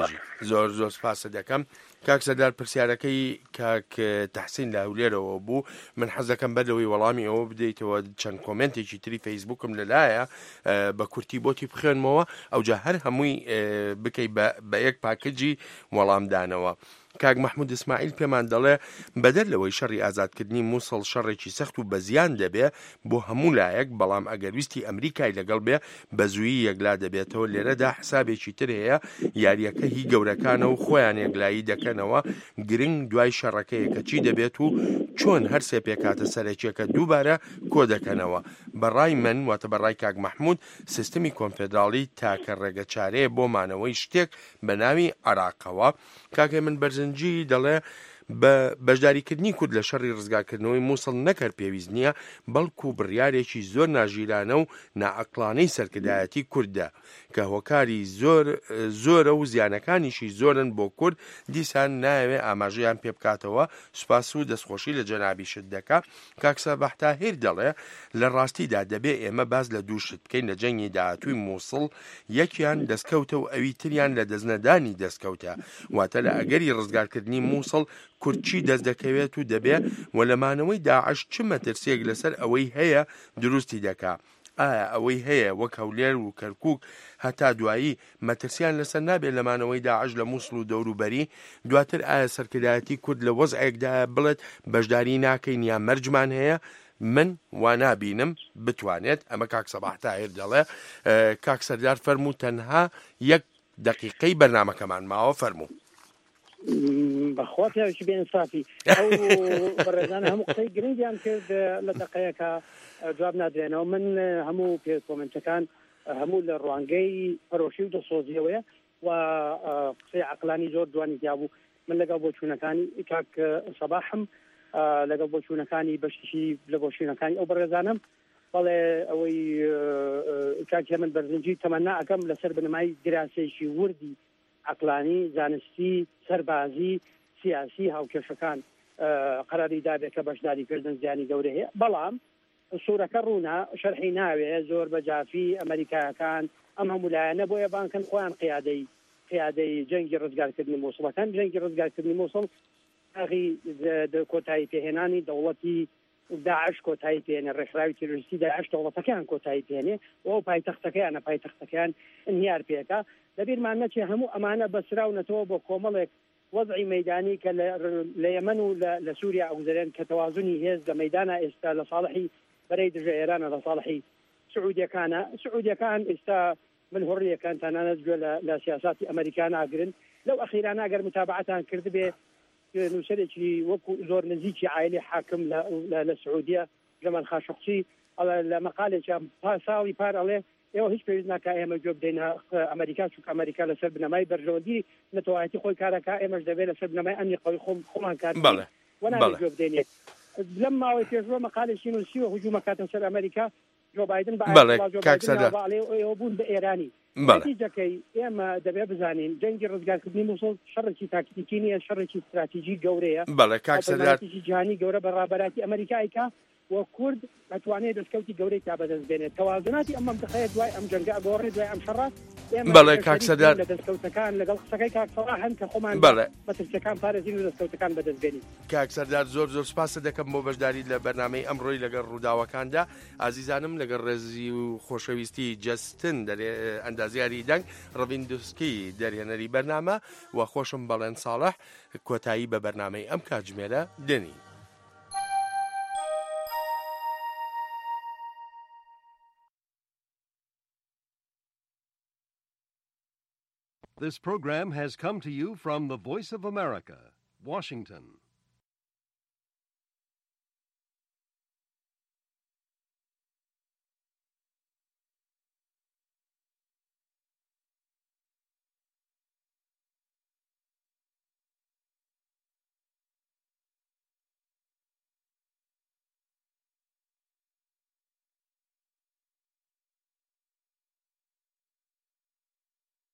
زۆر زۆر سپاس دەکەم کاک سەردار پرسیارەکەی کاک تەحسین لە هەولێرەوە بوو من حەز دەکەم بەرەوەی وەڵامی ئەوە بدەیتەوە چەند کۆمنتێکی تری فەیسبووکم لەلایە بە کورتی بۆتی بخوێنمەوە ئەوجا هەر هەمووی بکەی بە یەک پاکجی وەڵامدانەوە کاک محمود ئیسماعیل پێمان دەڵێ بەدەر لەوەی شەڕی ئازادکردنی مووسڵ شەڕێکی سەخت و بەزیان دەبێ بۆ هەموو لایەک بەڵام ئەگەر ویستی ئەمریکای لەگەڵ بێ بە زوویی یەکلا دەبێتەوە لێرەدا حسابێکی تر هەیە یاریەکە هی گەورەکانە و خۆیان یەکلایی دەکەنەوە گرنگ دوای شەڕەکەیەکە چی دەبێت و چۆن هەر سێ پێکاتە سەرەکیەکە دووبارە کۆ دەکەنەوە بەڕای من واتە بەڕای کاک محمود سیستمی کۆنفێدراڵی تاکە ڕێگە چارەیە بۆ مانەوەی شتێک بە ناوی عێراقەوە کاکێ من بەرزنجی دەڵێ بە بەشداریکردنی کورد لە شەڕی ڕزگارکردنەوەی مووسڵ نەکرد پێویست نییە بەڵکو بڕیارێکی زۆر ناژیرانە و نائەقلانەی سەرکردایەتی کوردە کە هۆکاری زۆر زۆرە و زیانەکانیشی زۆرن بۆ کورد دیسان ناوێ ئاماژەیان پێ بکاتەوە سوپاس و دەستخۆشی لە جەنابی شت دەکا کاکسە بەحتاهیر دەڵێ لە ڕاستیدا دەبێ ئێمە باز لە دوو شت بکەین لە جەنگی داهاتووی مووسڵ یەکیان دەستکەوتە و ئەوی تریان لە دەستنەدانی دەستکەوتە واتە لە ئەگەری ڕزگارکردنی مووسڵ کورچی دەست دەکەوێت و دەبێ و لەمانەوەی داعش چ مەترسێک لەسەر ئەوەی هەیە دروستی دەکا ئایا ئەوەی هەیە وەک هەولێر و کەرکووک هەتا دوایی مەترسیان لەسەر نابێت لەمانەوەی داعش لە مووسڵ و دەوروبەری دواتر ئایا سەرکردایەتی کورد لە وەزعێکدا بڵێت بەشداری ناکەین یان مەرجمان هەیە من وا نابینم بتوانێت ئەمە کاک سەباح تاهیر دەڵێ کاک سەردار فەرموو تەنها یەک دقیقەی بەرنامەکەمان ماوە فەرموو بەخوا پیاوێکی بێئینسافی ئەو بەڕێزانە هەموو قسەی گرنگیان کرد لە دقەیەکە جواب نادرێنەوە من هەموو پێ کۆمنتەکان هەموو لە ڕوانگەی پەرۆشی و دەسۆزیەوەیە و قسەی عەقلانی زۆر جوانی دیابوو من لەگەڵ بۆچوونەکانی کاک سەباحم لەگەڵ بۆچوونەکانی بەشتیشی لە بۆچوونەکانی ئەو بەڕێزانم بەڵێ ئەوەی کاکی من بەرزنجی تەمەنا ئەەکەم لەسەر بنەمای گراسێکی وردی عقلانی زانستی سەربازی سیاسی هاوکێشەکان قەراری دابێت کە بەشداریکردن زیانی گەورە هەیە بەڵام سوورەکە ڕوونا شەرحی ناوێ زۆر بەجافی ئەمریکایەکان ئەم هەمولایەنە بۆیە بانکن خۆیان قیادەی قیادەی جەنگی ڕزگارکردنی مووسڵەکان جەنگی ڕزگارکردنی مووسڵ ئاغی کۆتایی پێهێنانی دەوڵەتی داعش کۆتایی پێێنە ڕێکخراوی تیرۆریستی داعش دەوڵەتەکان کۆتایی پێێنێ و پایتەختەکەیانە پایتەختەکان انهیار پێکا لەبیرمان نەچێ هەموو ئەمانە بەسراونەتەوە بۆ کۆمەڵێک وەضعی مەیدانی کە لە یەمەن و لە سووریا ئەوزەرێن کە تەوازنی هێز لە مەیدانە ئێستا لە ساڵحی بەرەی دژە ئێرانە لە ساڵحی سعودیەکانە سعودیەکان ئێستا من هۆڕیەکان تانانەت گوێ لە سیاساتی ئەمریکا ناگرن لەو ئەخیرانە ئەگەر متابعەتان کرد بێ نووسەرێکی وەکو زۆر نزیکی عائلەی حاکم لە سعودیە جەمال خاشقچی لە مەقالێکیان ساڵی پار ئەڵێ ئێوە هیچ پێویست ناکە ئێمە گوێ بدەینە ئەمریکا چونکە ئەمریکا لەسەر بنەمای بەرژەوەندی نەتەواتی خۆی کارەکە ئێمەش دەبێت لەسەر بنەمای ئەمنی قەوی خۆم خۆمان کار وەنابێت گوێ بدەینێت لەم ماوەی پێشوە مەقالێکی نووسیوە هجوومە کاتن سەر ئەمریکا جۆ بایدن بەڵێەوە بوون بە ئێرانی نتیجەکەی ئێمە دەبێت بزانین جەنگی ڕزگارکردنی مووسڵ شەڕێکی تاکتیکی نیە شەڕێکی استراتیژی گەورەیە بەڵێ جیهانی گەورە بە ڕابەراتی ئەمریکایکە و کورد ئەتوانێت دەستکەوتی گەورەی تا بەدەست بێنێت تەوازناتی ئەمەم دەخەیە دوای ئەم جەنگە ئەگۆڕێ دوای ئەم شەڕات بەڵێ کاکسەدار لە دەستکەوتەکان لەگەڵ قسەکەی کاکسەڵا هەن کە خۆمان بەترسەکان پارێزین و دەستکەوتەکان بەدەست بێنین کاکسەردار زۆر زۆر سپاسە دەکەم بۆ بەشداری لە بەرنامەی ئەمڕۆی لەگەڵ ڕووداوەکاندا ئازیزانم لەگەڵ ڕێزی و خۆشەویستی جەستن ئەندازیاری دەنگ ڕڤیندوسکی دەرهێنەری بەرنامە و خۆشم بەڵێن ساڵح کۆتایی بە بەرنامەی ئەم کاتژمێرە دێنی. This program has come to you from the Voice of America, Washington.